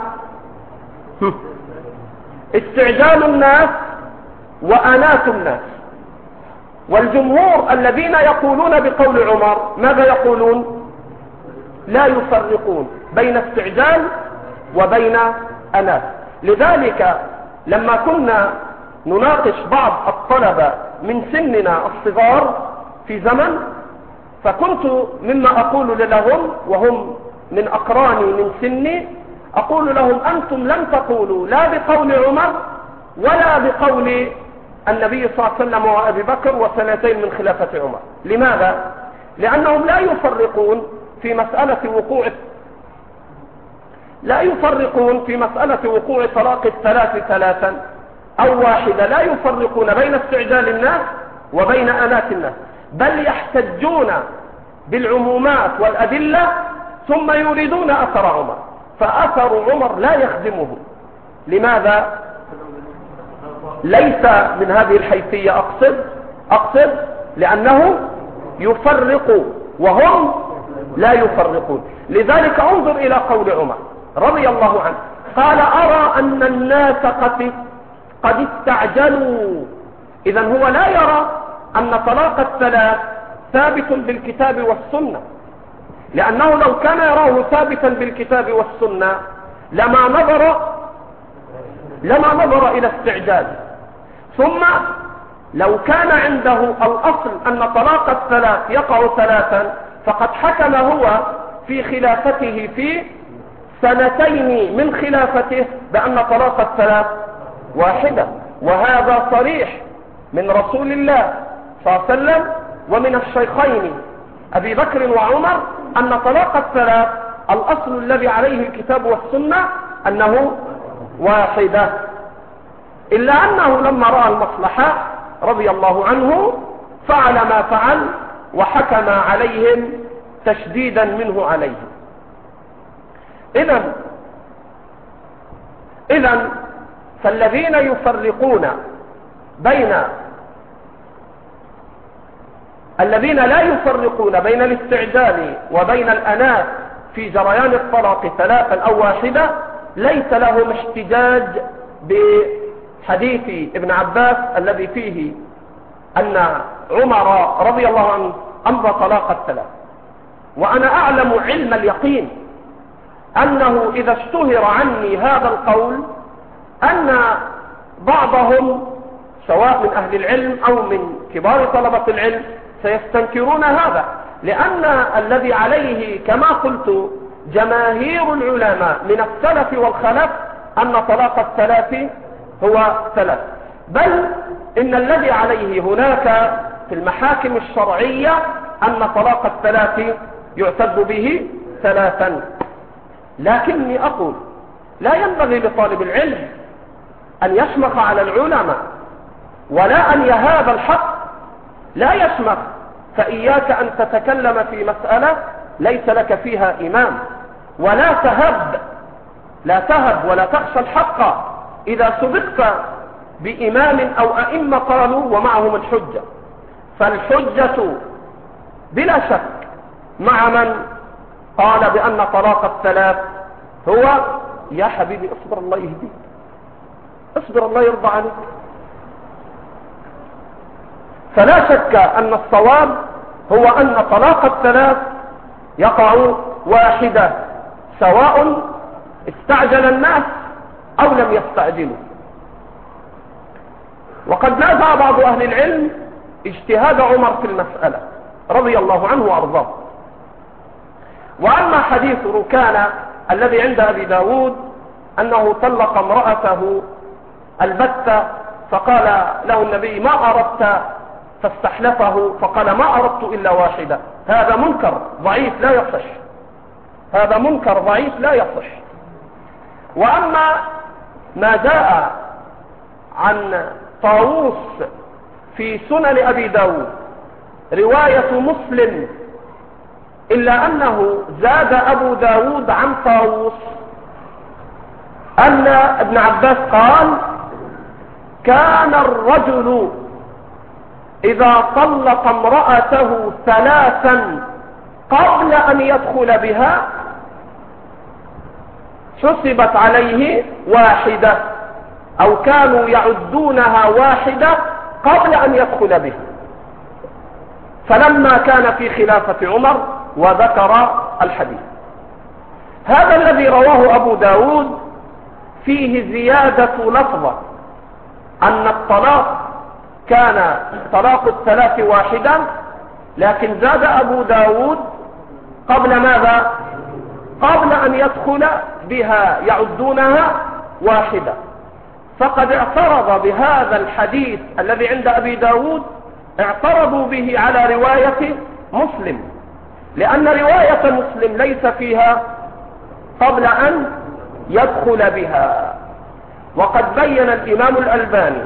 A: استعجال الناس وأنات الناس. والجمهور الذين يقولون بقول عمر ماذا يقولون؟ لا يفرقون بين استعجال وبين أنات. لذلك لما كنا نناقش بعض الطلبة من سننا الصغار في زمن، فكنت مما أقول لهم وهم من أقراني من سني، أقول لهم أنتم لم تقولوا لا بقول عمر ولا بقول النبي صلى الله عليه وسلم وأبي بكر وسنتين من خلافة عمر. لماذا؟ لأنهم لا يفرقون في مسألة وقوع لا يفرقون في مسألة وقوع طلاق الثلاث ثلاثا أو واحدة، لا يفرقون بين استعجال الناس وبين أنات الناس، بل يحتجون بالعمومات والأدلة ثم يريدون أثر عمر، فأثر عمر لا يخدمه. لماذا؟ ليس من هذه الحيثية، أقصد أقصد لأنه يفرق وهم لا يفرقون. لذلك انظر إلى قول عمر رضي الله عنه، قال أرى أن الناس قد قد استعجلوا. إذن هو لا يرى أن طلاق الثلاث ثابت بالكتاب والسنة، لأنه لو كان يراه ثابتا بالكتاب والسنة لما نظر لما نظر إلى استعجال. ثم لو كان عنده الأصل أن طلاق الثلاث يقع ثلاثا، فقد حكم هو في خلافته في سنتين من خلافته بأن طلاق الثلاث واحدة، وهذا صريح من رسول الله صلى الله عليه وسلم ومن الشيخين أبي بكر وعمر أن طلاق الثلاث الأصل الذي عليه الكتاب والسنة أنه واحدة، إلا أنه لما رأى المصلحة رضي الله عنه فعل ما فعل وحكم عليهم تشديدا منه عليهم. إذن إذن فالذين يفرقون بين الذين لا يفرقون بين الاستعجال وبين الأنات في جريان الطلاق ثلاثا أو واحدة ليس لهم احتجاج بحديث ابن عباس الذي فيه أن عمر رضي الله عنه أمضى طلاق الثلاث. وأنا أعلم علم اليقين أنه إذا اشتهر عني هذا القول أن بعضهم سواء من أهل العلم أو من كبار طلبة العلم سيستنكرون هذا، لأن الذي عليه كما قلت جماهير العلماء من السلف والخلف أن طلاق الثلاث هو ثلاث، بل إن الذي عليه هناك في المحاكم الشرعية أن طلاق الثلاث يعتد به ثلاثا. لكني أقول لا ينبغي لطالب العلم أن يشمخ على العلماء ولا أن يهاب الحق، لا يشمخ، فإياك أن تتكلم في مسألة ليس لك فيها إمام، ولا تهب لا تهب ولا تخشى الحق إذا سبقت بإمام أو أئمة قالوا ومعهم الحجة، فالحجة بلا شك مع من قال بأن طلاق الثلاث هو يا حبيبي اصبر الله يهديك، اصبر الله يرضى عنك. فلا شك أن الصواب هو أن طلاق الثلاث يقع واحدة سواء استعجل الناس أو لم يستعجلوا. وقد نازع بعض أهل العلم اجتهاد عمر في المسألة رضي الله عنه وأرضاه، وأما حديث ركانة الذي عند أبي داود أنه طلق امرأته البتة فقال له النبي ما أردت فاستحلفه فقال ما أردت إلا واحدة، هذا منكر ضعيف لا يصح، هذا منكر ضعيف لا يصح. وأما ما جاء عن طاووس في سنن أبي داود رواية مسلم إلا أنه زاد أبو داود عن طاووس أن ابن عباس قال كان الرجل إذا طلق امرأته ثلاثا قبل أن يدخل بها حسبت عليه واحدة، أو كانوا يعدونها واحدة قبل أن يدخل بها. فلما كان في خلافة عمر وذكر الحديث هذا الذي رواه أبو داود فيه زيادة لفظة أن الطلاق كان طلاق الثلاث واحدا، لكن زاد أبو داود قبل ماذا؟ قبل أن يدخل بها يعدونها واحدة. فقد اعترض بهذا الحديث الذي عند أبي داود، اعترضوا به على رواية مسلم، لأن رواية مسلم ليس فيها قبل أن يدخل بها. وقد بين الإمام الألباني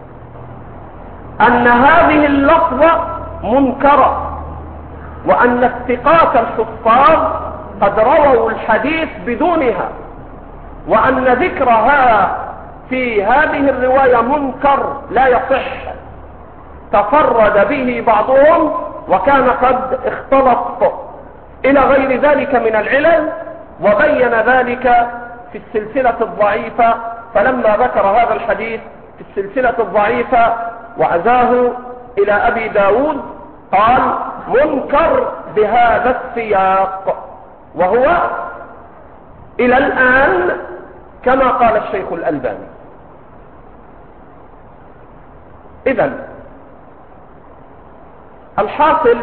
A: أن هذه اللفظة منكرة، وأن الثقات الحفاظ قد رووا الحديث بدونها، وأن ذكرها في هذه الرواية منكر لا يصح، تفرد به بعضهم وكان قد اختلط إلى غير ذلك من العلل، وبين ذلك في السلسلة الضعيفة. فلما ذكر هذا الحديث في السلسلة الضعيفة وعزاه إلى أبي داود قال منكر بهذا السياق، وهو إلى الآن كما قال الشيخ الألباني. إذن الحاصل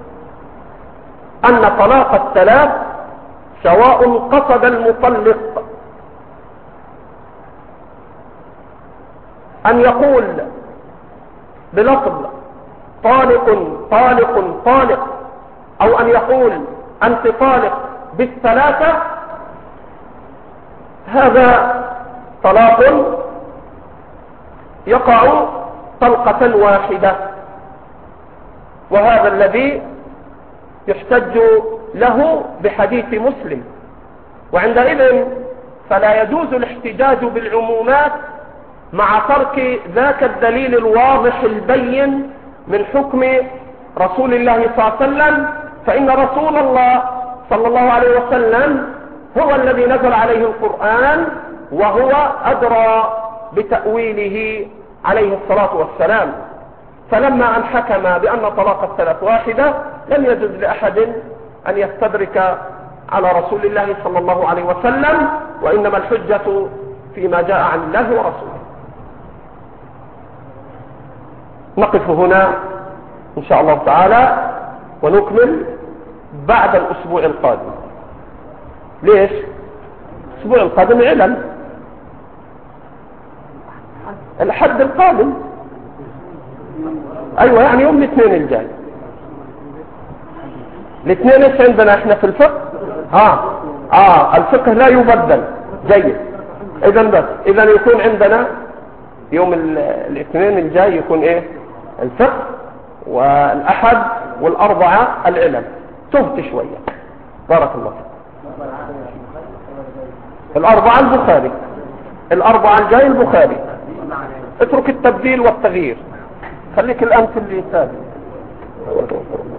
A: أن طلاق الثلاث سواء قصد المطلق أن يقول بلفظ طالق طالق طالق، أو أن يقول أنت طالق بالثلاثة، هذا طلاق يقع طلقة واحدة، وهذا الذي يحتج له بحديث مسلم. وعندئذ فلا يجوز الاحتجاج بالعمومات مع ترك ذاك الدليل الواضح البين من حكم رسول الله صلى الله عليه وسلم، فإن رسول الله صلى الله عليه وسلم هو الذي نزل عليه القرآن، وهو أدرى بتأويله عليه الصلاة والسلام. فلما أن حكم بأن طلاق الثلاث واحدة لم يجوز لأحد أن يستدرك على رسول الله صلى الله عليه وسلم، وإنما الحجة فيما جاء عن الله ورسوله. نقف هنا إن شاء الله تعالى ونكمل بعد الأسبوع القادم. ليش؟ الأسبوع القادم علم الحد القادم، أيوة يعني يوم الاثنين الجاي. الاثنين ايش عندنا احنا في الفقه؟ اه اه الفقه لا يبدل. جيد. اذا بس اذا يكون عندنا يوم الاثنين الجاي يكون ايه؟ الفقه، والاحد والاربعة العلم. تهت شوية. بارك الله فيك. الاربعة البخاري، الاربعة الجاي البخاري. اترك التبديل والتغيير، خليك الان في اللي ثابت.